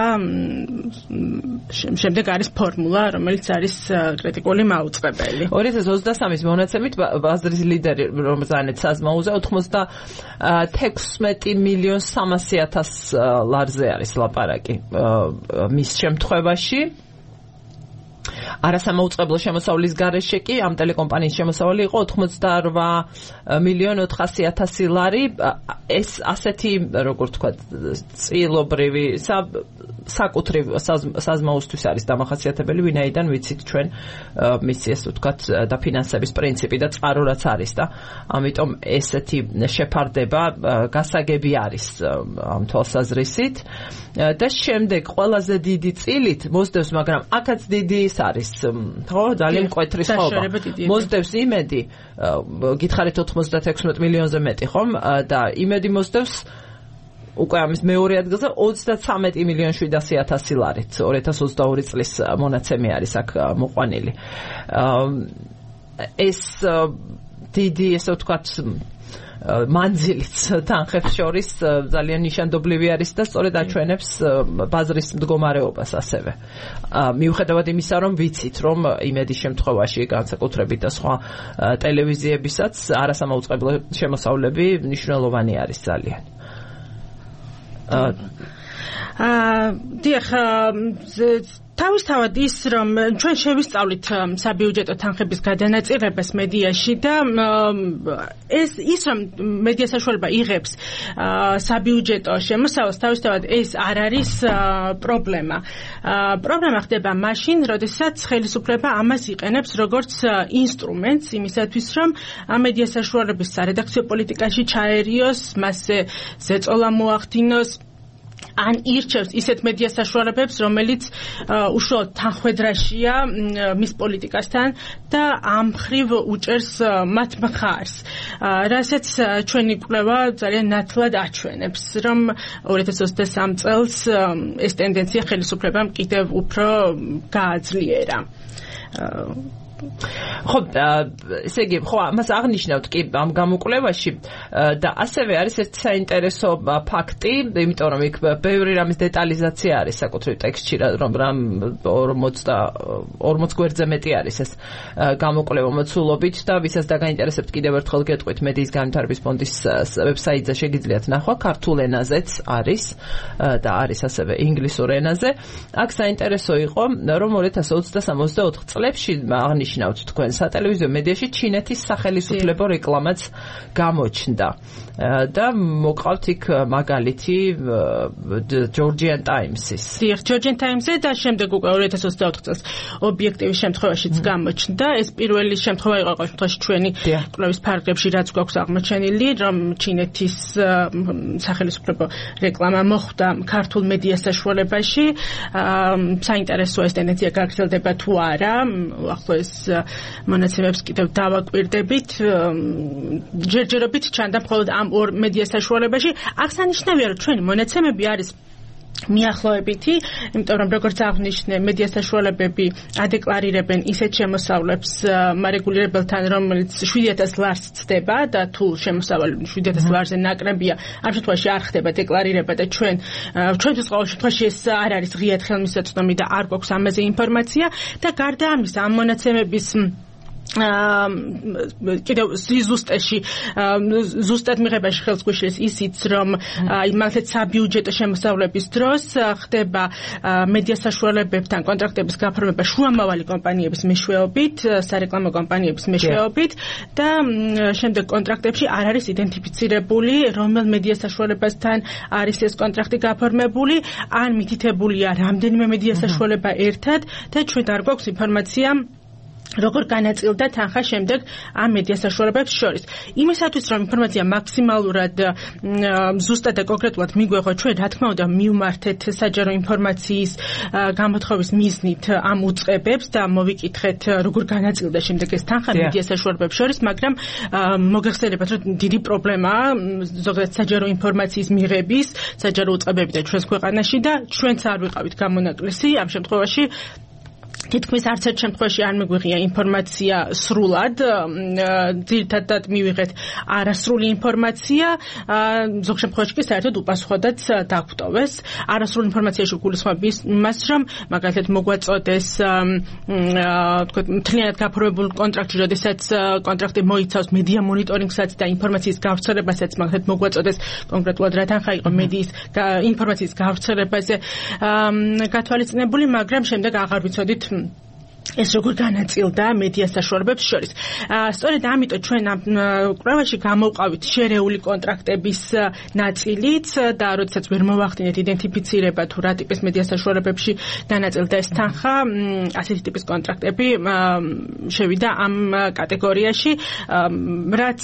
შემდეგ არის ფორმულა, რომელიც არის კრიტიკული მაუწყებელი. ორი ათას ოცდასამის მონაცემით ბაზრის ლიდერი, რომელზეც საზმაუზე ოთხმოცდათექვსმეტი მილიონ სამასი ათას ლარზე არის ლაპარაკი მის შემთხვევაში. არასამაუწყებლო შემოსავლის გარეშე კი ამ ტელეკომპანიის შემოსავალი იყო ოთხმოცდაორვა მილიონ ოთხასი ათასი ლარი. ეს ასეთი, როგორ ვთქვათ, წილობრივი საკუთრივ საზმაოსთვის არის დამახასიათებელი, ვინაიდან ვიცით ჩვენ მისი ეს ვთქვათ დაფინანსების პრინციპი და წყარო რაც არის და ამიტომ ესეთი შეფარდება გასაგები არის ამ თვალსაზრისით. და შემდეგ ყველაზე დიდი წილით მოსდევს, მაგრამ აქაც დიდი ის არის, ხო, ძალიან მკვეთრი სხვაობა. მოსდევს იმედი, გითხარით ოთხმოცდათექვსმეტ მილიონზე მეტი, ხომ? და იმედი მოსდევს უკვე ამის მეორე ადგილზე ოცდათრამეტი მილიონ შვიდასი ათასი ლარით. ორი ათას ოცდაორი წლის მონაცემი არის აქ მოყვანილი. ეს დიდი, ესე ვთქვათ, მანძილიც თანხებს შორის ძალიან ნიშანდობლივი არის და სწორედ აჩვენებს ბაზრის მდგომარეობას ასევე. მიუხედავად იმისა, რომ ვიცით, რომ იმედის შემთხვევაში განსაკუთრებით და სხვა ტელევიზიებისაც არასამაუწყებლო შემოსავლები მნიშვნელოვანი არის ძალიან. დიახ, თავისთავად ის, რომ ჩვენ შევისწავლით საბიუჯეტო თანხების გადანაწილებას მედიაში და ეს ის, რომ მედია საშუალება იღებს საბიუჯეტო შემოსავალს, თავისთავად ეს არ არის პრობლემა. პრობლემა ხდება მაშინ, როდესაც ხელისუფლება ამას იყენებს როგორც ინსტრუმენტს იმისათვის, რომ ამ მედია საშუალების სარედაქციო პოლიტიკაში ჩაერიოს, მასზე ზეწოლა მოახდინოს, ან ირჩევს ისეთ მედია საშუალებებს, რომელიც უშუალოდ თანხვედრაშია მის პოლიტიკასთან და ამ მხრივ უჭერს მათ მხარს. რასაც ჩვენი კვლევა ძალიან ნათლად აჩვენებს, რომ ორი ათას ოცდასამ წელს ეს ტენდენცია ხელისუფლებამ კიდევ უფრო გააძლიერა. ხო, ესე იგი, ხო, მას აღნიშნავთ კი ამ გამოკვლევაში და ასევე არის ერთ საინტერესო ფაქტი, იმიტომ რომ იქ ბევრი რამის დეტალიზაცია არის საკუთრივ ტექსტში, რომ რამ ორმოც გვერდზე მეტი არის ეს გამოკვლევა მოცულობით და ვისაც დაგაინტერესებთ კიდევ ერთხელ გეტყვით, მედიის განვითარების ფონდის ვებსაიტზე შეგიძლიათ ნახვა, ქართულ ენაზეც არის და არის ასევე ინგლისურ ენაზე. აქ საინტერესო იყო, რომ ორი ათას ოცდასამ ოცდაოთხ წლებში აღნიშნავს აღნიშნავთ თქვენ სატელევიზიო მედიაში ჩინეთის სახელისუფლებო რეკლამაც გამოჩნდა და მოყავთ იქ მაგალითი Georgian Times-ის. დიახ, Georgian Times-ზე და შემდეგ უკვე ორი ათას ოცდაოთხ წელს ობიექტივის შემთხვევაშიც გამოჩნდა. ეს პირველი შემთხვევა იყო ყოველ შემთხვევაში ჩვენი კვლევის ფარგლებში, რაც გვაქვს აღმოჩენილი, რომ ჩინეთის სახელისუფლებო რეკლამა მოხვდა ქართულ მედია საშუალებაში. საინტერესოა ეს ტენდენცია გაგრძელდება თუ არა. ახლა ეს მონაცემებს კიდევ დავაკვირდებით. ჯერჯერობით ჩანდა მხოლოდ ამ ორ მედია საშუალებაში. აღსანიშნავია, რომ ჩვენი მონაცემები არის მიახლოებითი, იმიტომ რომ როგორც აღნიშნე, მედია საშუალებები ადეკლარირებენ ისეთ შემოსავლებს მარეგულირებელთან, რომელიც შვიდი ათას ლარს ცდება და თუ შემოსავალი შვიდი ათას ლარზე ნაკლებია, ამ შემთხვევაში არ ხდება დეკლარირება და ჩვენ ჩვენთვის ყოველ შემთხვევაში ეს არ არის ღიად ხელმისაწვდომი და არ გვაქვს ამაზე ინფორმაცია და გარდა ამისა ამ მონაცემების კიდევ ზუსტეში ზუსტად მიღებაში ხელს გვიშლის ისიც რომ მაგალითად საბიუჯეტო შემოსავლების დროს ხდება მედია საშუალებებთან კონტრაქტების გაფორმება შუამავალი კომპანიების მეშვეობით, სარეკლამო კომპანიების მეშვეობით და შემდეგ კონტრაქტებში არ არის იდენტიფიცირებული რომელ მედია საშუალებასთან არის ეს კონტრაქტი გაფორმებული, ან მითითებულია რამდენიმე მედია საშუალება ერთად და ჩვენ არ გვაქვს ინფორმაცია როგორ განაწილდა თანხა შემდეგ ამ მედია საშუალებებს შორის. იმისათვის რომ ინფორმაცია მაქსიმალურად ზუსტად და კონკრეტულად მიგვეღო, ჩვენ რა თქმა უნდა მივმართეთ საჯარო ინფორმაციის გამოთხოვის მიზნით ამ უწყებებს და მოვიკითხეთ როგორ განაწილდა შემდეგ ეს თანხა მედია საშუალებებს შორის, მაგრამ მოგეხსენებათ რომ დიდი პრობლემაა ზოგადად საჯარო ინფორმაციის მიღების საჯარო უწყებები და ჩვენს ქვეყანაში და ჩვენც არ ვიყავით გამონაკლისი ამ შემთხვევაში. თითქმის არც ერთ შემთხვევაში არ მიგვიღია ინფორმაცია სრულად, ძირითადად მივიღეთ არასრული ინფორმაცია, ზოგ შემთხვევაში კი საერთოდ უპასუხოდაც დაგვტოვეს. არასრული ინფორმაციაში გულისხმობ იმას, რომ მაგალითად მოგვაწოდეს თქო მთლიანად გაფორმებულ კონტრაქტში, როდესაც კონტრაქტი მოიცავს მედია მონიტორინგსაც და ინფორმაციის გავრცელებასაც, მაგალითად მოგვაწოდეს კონკრეტულად რა თანხა იყო მედიის ინფორმაციის გავრცელებაზე გათვალისწინებული, მაგრამ შემდეგ აღარ ვიცოდით ეს როგორ განაწილდა მედია საშუალებებს შორის. სწორედ ამიტომ ჩვენ ამ კვლევაში გამოვყავით შერეული კონტრაქტების ნაწილიც და როდესაც ვერ მოვახდინეთ იდენტიფიცირება თუ რა ტიპის მედია საშუალებებში განაწილდა ეს თანხა, ასეთი ტიპის კონტრაქტები შევიდა ამ კატეგორიაში, რაც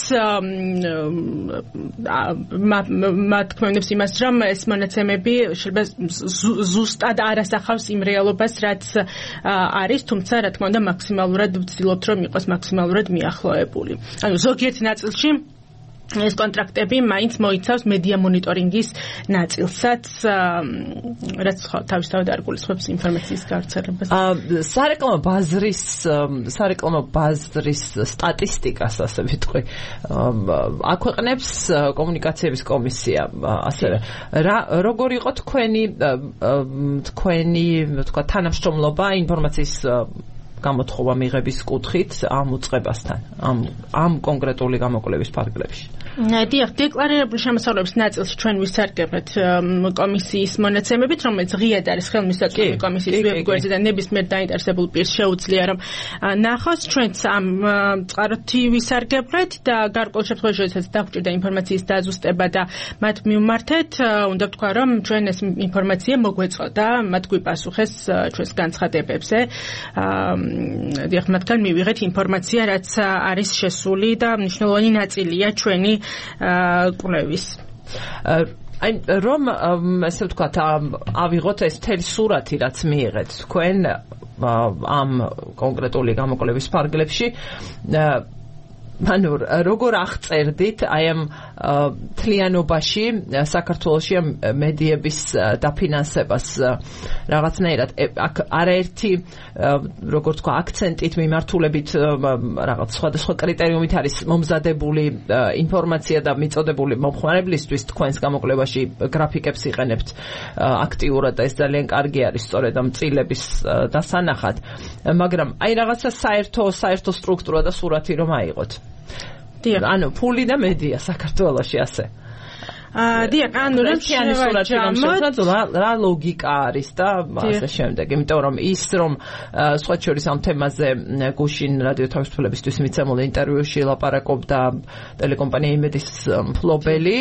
მათ თქვენებს იმას, რომ ეს მონაცემები შეიძლება ზუსტად არ ასახავს იმ რეალობას, რაც არის, თუმცა რა თქმა უნდა მაქსიმალურად ვცდილობთ რომ იყოს მაქსიმალურად მიახლოებული. ანუ ზოგიერთ ნაწილში ეს კონტრაქტები მაინც მოიცავს მედია მონიტორინგის ნაწილსაც, რაც თავისთავად არ გულისხმობს ინფორმაციის გავრცელებას. სარეკლამო ბაზრის სარეკლამო ბაზრის სტატისტიკას, ასე ვიტყვი, აქვეყნებს კომუნიკაციების კომისია, ასევე. როგორ იყო თქვენი თქვენი თქვა თანამშრომლობა ინფორმაციის გამოთხოვა მიღების კუთხით ამ უწყებასთან, ამ ამ კონკრეტული გამოკვლევის ფარგლებში? დიახ, დეკლარირებული შემოსავლების ნაწილში ჩვენ ვისარგებლეთ კომისიის მონაცემებით, რომელიც ღიად არის ხელმისაწვდომი კომისიის ვებგვერდზე და ნებისმიერ დაინტერესებულ პირს შეუძლია რომ ნახოს. ჩვენც ამ წყაროთ ვისარგებლეთ და გარკვეულ შემთხვევაში, როდესაც დაგვჭირდა ინფორმაციის დაზუსტება და მათ მივმართეთ, უნდა ვთქვა, რომ ჩვენ ეს ინფორმაცია მოგვეწოდა, მათ გვიპასუხეს ჩვენს განცხადებებზე. დიახ, მათგან მივიღეთ ინფორმაცია, რაც არის შესული და მნიშვნელოვანი ნაწილია ჩვენი კვლევის. აი რომ ასე ვთქვათ, ავიღოთ ეს მთელი სურათი, რაც მიიღეთ თქვენ ამ კონკრეტული გამოკვლევის ფარგლებში, ანუ როგორ აღწერდით აი ამ მთლიანობაში საქართველოში მედიების დაფინანსებას რაღაცნაირად არაერთი როგორ თქვა აქცენტით მიმართულებით რაღაც სხვადასხვა კრიტერიუმით არის მომზადებული ინფორმაცია და მიწოდებული მომხმარებლისთვის თქვენს გამოკვლევაში გრაფიკებს იყენებთ აქტიურად და ეს ძალიან კარგი არის სწორედ ამ წილების დასანახად, მაგრამ აი რაღაცა საერთო საერთო სტრუქტურა და სურათი რომ აიღოთ. ანუ ფული და მედია საქართველოში ასე. დიახ, ანუ რომ შევაჯამოთ რა ლოგიკა არის და ასე შემდეგ, იმიტომ რომ ის რომ სხვა შორის ამ თემაზე გუშინ რადიო თავისუფლებისთვის მიცემულ ინტერვიუში ლაპარაკობდა ტელეკომპანია იმედის მფლობელი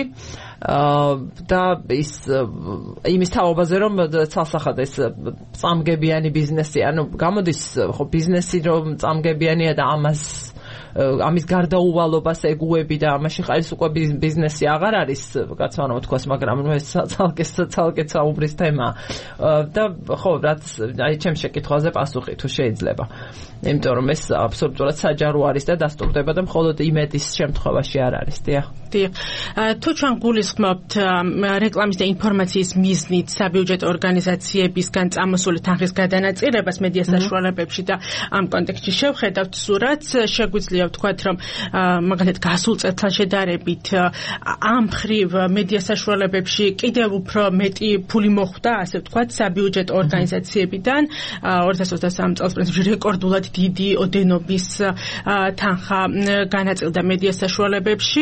და ის იმის თაობაზე რომ ცალსახად ეს წამგებიანი ბიზნესი, ანუ გამოდის ხო ბიზნესი რომ წამგებიანია და ამას ამის გარდაუვალობას ეგუები და ამაში ხარის უკვე ბიზნესი აღარ არის კაცმანო თქვას, მაგრამ ეს ცალკე ცალკე საუბრის თემა და ხო რაც აი ჩემ შეკითხვაზე პასუხი თუ შეიძლება, იმიტომ რომ ეს აბსოლუტურად საჯარო არის და დასტურდება და მხოლოდ იმედის შემთხვევაში არ არის. დიახ. დიახ. თუ ჩვენ გულისხმობთ რეკლამის და ინფორმაციის მიზნით საბიუჯეტო ორგანიზაციებისგან წამოსული თანხის გადანაწილებას მედია საშუალებებში და ამ კონტექსტში შევხედავთ სურათს, შეგვიძლია ვთქვათ, რომ მაგალითად გასულ წელთან შედარებით ამ მხრივ მედია საშუალებებში კიდევ უფრო მეტი ფული მოხვდა, ასე ვთქვათ, საბიუჯეტო ორგანიზაციებიდან ორი ათას ოცდასამი წელს პრინციპში რეკორდულად დიდი ოდენობის თანხა განაწილდა მედია საშუალებებში.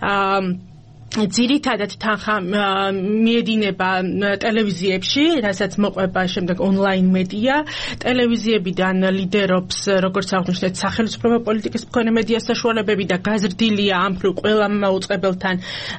ძირითადად თანხა მიედინება ტელევიზიებში, რასაც მოყვება შემდეგ ონლაინ მედია. ტელევიზიებიდან ლიდერობს, როგორც აღნიშნეთ, სახელმწიფო პოლიტიკის მქონე მედია საშუალებები და გაზრდილია ამ მხრივ ყველა მაუწყებელთან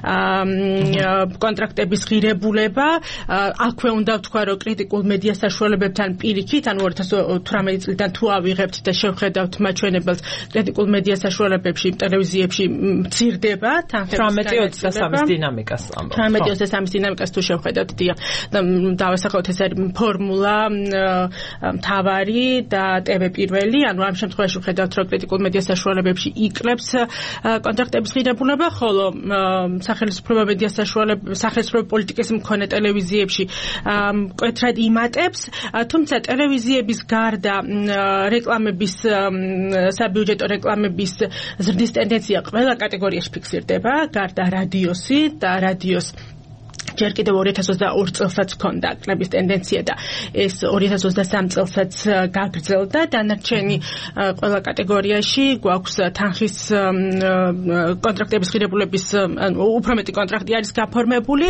კონტრაქტების ღირებულება. აქვე უნდა ვთქვა, რომ კრიტიკულ მედია საშუალებებთან პირიქით, ანუ ორი ათას თვრამეტი წლიდან თუ ავიღებთ და შევხედავთ მაჩვენებელს, კრიტიკულ მედია საშუალებებში, ტელევიზიებში მცირდება თანხების სამის დინამიკას ამბობ. თვრამეტი ოცდასამის დინამიკას თუ შევხედავთ, დიახ, დავასახავთ ეს არის ფორმულა, მთავარი და ტევ პირველი, ანუ ამ შემთხვევაში ვხედავთ, რომ კრიტიკულ მედია საშუალებებში იკლებს კონტრაქტების ღირებულება, ხოლო სახელმწიფო მედია საშუალებები, სახელმწიფო პოლიტიკის მქონე ტელევიზიებში მკვეთრად იმატებს, თუმცა ტელევიზიების გარდა რეკლამების საბიუჯეტო რეკლამების ზრდის ტენდენცია ყველა კატეგორიაში ფიქსირდება, გარდა რადიო და რადიოს ჯერ კიდევ ორი ათას ოცდაორი წელსაც ჰქონდა კლების ტენდენცია და ეს ორი ათას ოცდასამი წელსაც გაგრძელდა. დანარჩენი ყველა კატეგორიაში გვაქვს თანხის კონტრაქტების ღირებულების უფრო მეტი კონტრაქტი არის გაფორმებული.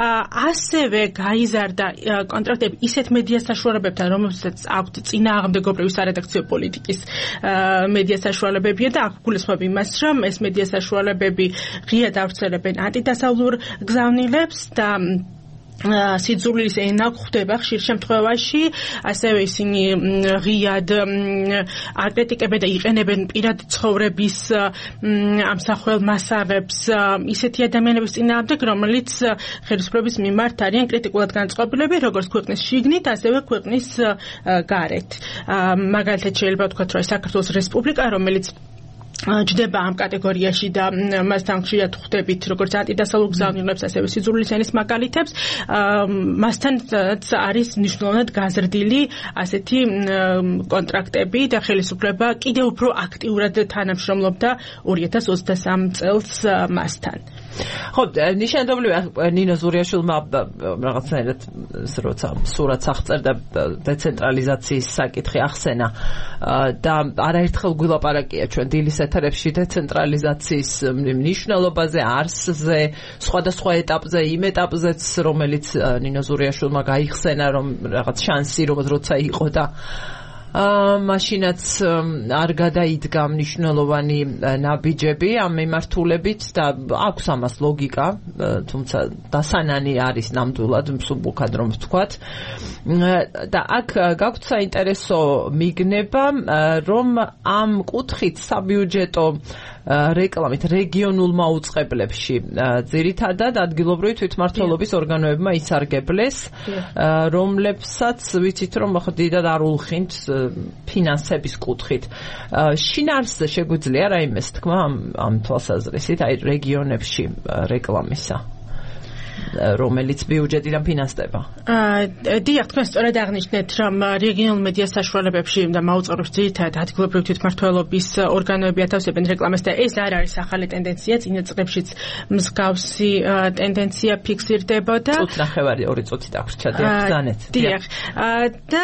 ასევე გაიზარდა კონტრაქტები ისეთ მედია საშუალებებთან, რომელსაც აქვთ წინააღმდეგობრივი სარედაქციო პოლიტიკის მედია საშუალებებია და აქ გულისხმობ იმას, რომ ეს მედია საშუალებები ღიად ავრცელებენ ანტიდასავლურ გზავნილებს და სიძულვილის ენა გვხვდება ხშირ შემთხვევაში, ასევე ისინი ღიად აკრიტიკებენ და იყენებენ პირად ცხოვრების ამსახველ მასალებს ისეთი ადამიანების წინააღმდეგ, რომელიც ხელისუფლების მიმართ არიან კრიტიკულად განწყობილები, როგორც ქვეყნის შიგნით, ასევე ქვეყნის გარეთ. მაგალითად შეიძლება ვთქვათ, რომ საქართველოს რესპუბლიკა, რომელიც ჯდება ამ კატეგორიაში და მასთან ხშირად ხვდებით როგორც ანტიდასავლურ გზავნილებს, ასევე სიძულვილის ენის მაგალითებს, მასთან არის მნიშვნელოვნად გაზრდილი ასეთი კონტრაქტები და ხელისუფლება კიდევ უფრო აქტიურად თანამშრომლობდა ორი ათას ოცდასამი წელს მასთან. ხო, ნიშანდობლივია ნინო ზურიაშვილმა რაღაცნაირად როცა სურათს აღწერდა დეცენტრალიზაციის საკითხი ახსენა და არაერთხელ გვილაპარაკია ჩვენ დილის ეთერებში დეცენტრალიზაციის მნიშვნელობაზე, არსზე, სხვადასხვა ეტაპზე, იმ ეტაპზეც, რომელიც ნინო ზურიაშვილმა გაიხსენა, რომ რაღაც შანსი რომ როცა იყო და მაშინაც არ გადაიდგა მნიშვნელოვანი ნაბიჯები ამ მიმართულებით და აქვს ამას ლოგიკა, თუმცა დასანანი არის ნამდვილად მსუბუქად რომ ვთქვათ. და აქ გაქვთ საინტერესო მიგნება, რომ ამ კუთხით საბიუჯეტო რეკლამით რეგიონულ მაუწყებლებში ძირითადად ადგილობრივი თვითმმართველობის ორგანოებმა ისარგებლეს, რომლებსაც ვიცით რომ დიდად არ ულხინთ ფინანსების კუთხით. შინაარსზე შეგვიძლია რაიმეს თქვა ამ ამ თვალსაზრისით, აი რეგიონებში რეკლამისა. რომელიც ბიუჯეტიდან ფინანსდება. დიახ, თქვენ სწორად აღნიშნეთ, რომ რეგიონულ მედია საშუალებებში და მაუწყებლობის ძირითადად ადგილობრივი თვითმმართველობის ორგანოები ათავსებენ რეკლამას და ეს არ არის ახალი ტენდენცია, წინა წლებშიც მსგავსი ტენდენცია ფიქსირდებოდა. წუთ ნახევარი ორი წუთი დაგვრჩა, დიახ, ზანეთ. დიახ. და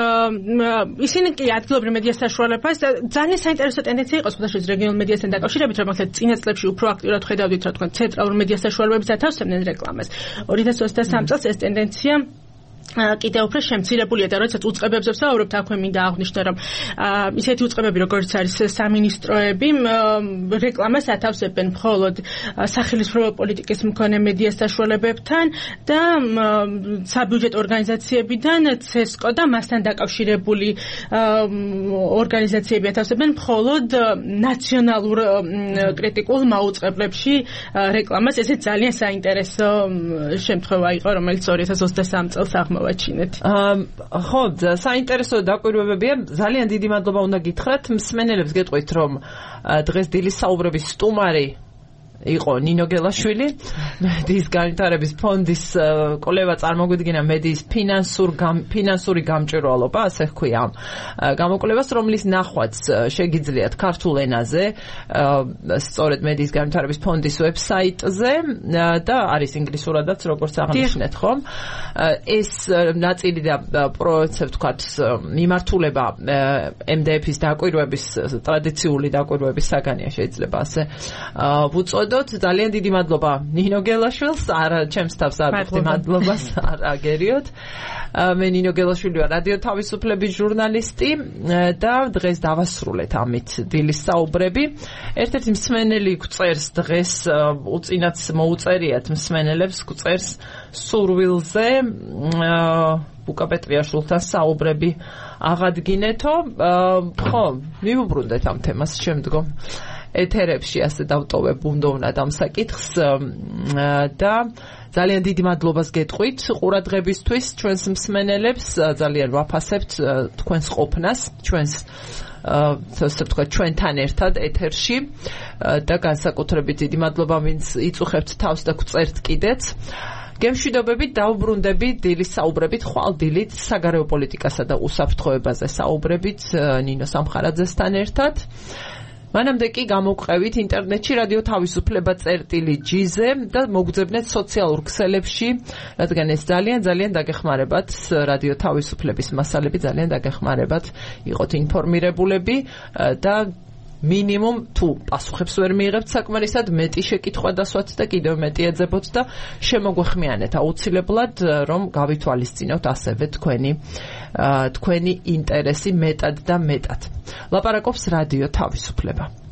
ისინი კი ადგილობრივ მედია საშუალებას ძალიან საინტერესო ტენდენცია იყო სხვადასხვა რეგიონულ მედიასთან დაკავშირებით, რომ ახლა წინა წლებში უფრო აქტიურად ხედავდით, რა თქვა, ცენტრალურ მედია საშუალებებს ათავსებდნენ რეკლამას. ორი ათას ოცდასამ წელს ეს ტენდენცია კიდევ უფრო შემცირებულია და როდესაც უწყებებზე ვსაუბრობთ, აქვე მინდა აღვნიშნო, რომ ისეთი უწყებები, როგორც არის სამინისტროები, რეკლამას ათავსებენ მხოლოდ სახელმწიფო პოლიტიკის მქონე მედია საშუალებებთან და საბიუჯეტო ორგანიზაციებიდან ცესკო და მასთან დაკავშირებული ორგანიზაციები ათავსებენ მხოლოდ ნაციონალურ კრიტიკულ მაუწყებლებში რეკლამას. ესე ძალიან საინტერესო შემთხვევა იყო, რომელიც ორი ათას ოცდასამ წელს აღმოვაჩინეთ. ხო, საინტერესო დაკვირვებებია. ძალიან დიდი მადლობა უნდა გითხრათ. მსმენელებს გეტყვით, რომ დღეს დილის საუბრების სტუმარი იყო ნინო გელაშვილი, მედიის განვითარების ფონდის კოლევა წარმოგვიდგინა მედიის ფინანსურ ფინანსური გამჭვირვალობა, ასე ჰქვია ამ გამოკვლევას, რომლის ნახვაც შეგიძლიათ ქართულ ენაზე, სწორედ მედიის განვითარების ფონდის ვებსაიტზე და არის ინგლისურადაც, როგორც აღნიშნეთ, ხომ? ეს ნაწილი და პროცესები, ვთქვათ, მიმართულება ემ დე ეფ-ის დაკვირვების, ტრადიციული დაკვირვების საგანია, შეიძლება ასე ვუწოდოთ. ძალიან დიდი მადლობა ნინო გელაშვილს, არა ჩემს თავს არ ვუხდი მადლობას, არ აგერიოთ. მე ნინო გელაშვილი ვარ, რადიო თავისუფლების ჟურნალისტი და დღეს დავასრულეთ ამით დილის საუბრები. ერთ-ერთი მსმენელი გვწერს დღეს, უწინაც მოუწერიათ მსმენელებს, გვწერს სურვილზე ბუკა პეტრიაშვილთან საუბრები აღადგინეთო. ხო, მივუბრუნდეთ ამ თემას შემდგომ ეთერებში, ასე დავტოვებ უნდოვნად ამ საკითხს და ძალიან დიდი მადლობას გეტყვით ყურადღებისთვის ჩვენს მსმენელებს. ძალიან ვაფასებთ თქვენს ყოფნას, ჩვენს ასე ვთქვათ, ჩვენთან ერთად ეთერში და განსაკუთრებით დიდი მადლობა ვინც იწუხებთ თავს და გვწერთ კიდეც. გემშვიდობებით დავუბრუნდები დილის საუბრებით, ხვალ დილით საგარეო პოლიტიკასა და უსაფრთხოებაზე საუბრებით ნინო სამხარაძესთან ერთად. მანამდე კი გამოვყევით ინტერნეტში რადიო თავისუფლება წერტილი ჯი-ზე და მოგძებნეთ სოციალურ ქსელებში, რადგან ეს ძალიან ძალიან დაგეხმარებათ, რადიო თავისუფლების მასალები ძალიან დაგეხმარებათ, იყოთ ინფორმირებულები და მინიმუმ თუ პასუხებს ვერ მიიღებთ საკმარისად, მეტი შეკითხვა დასვათ და კიდევ მეტი ეძებოთ და შემოგვეხმიანეთ აუცილებლად, რომ გავითვალისწინოთ ასევე თქვენი თქვენი ინტერესი მეტად და მეტად. ლაპარაკობს რადიო თავისუფლება.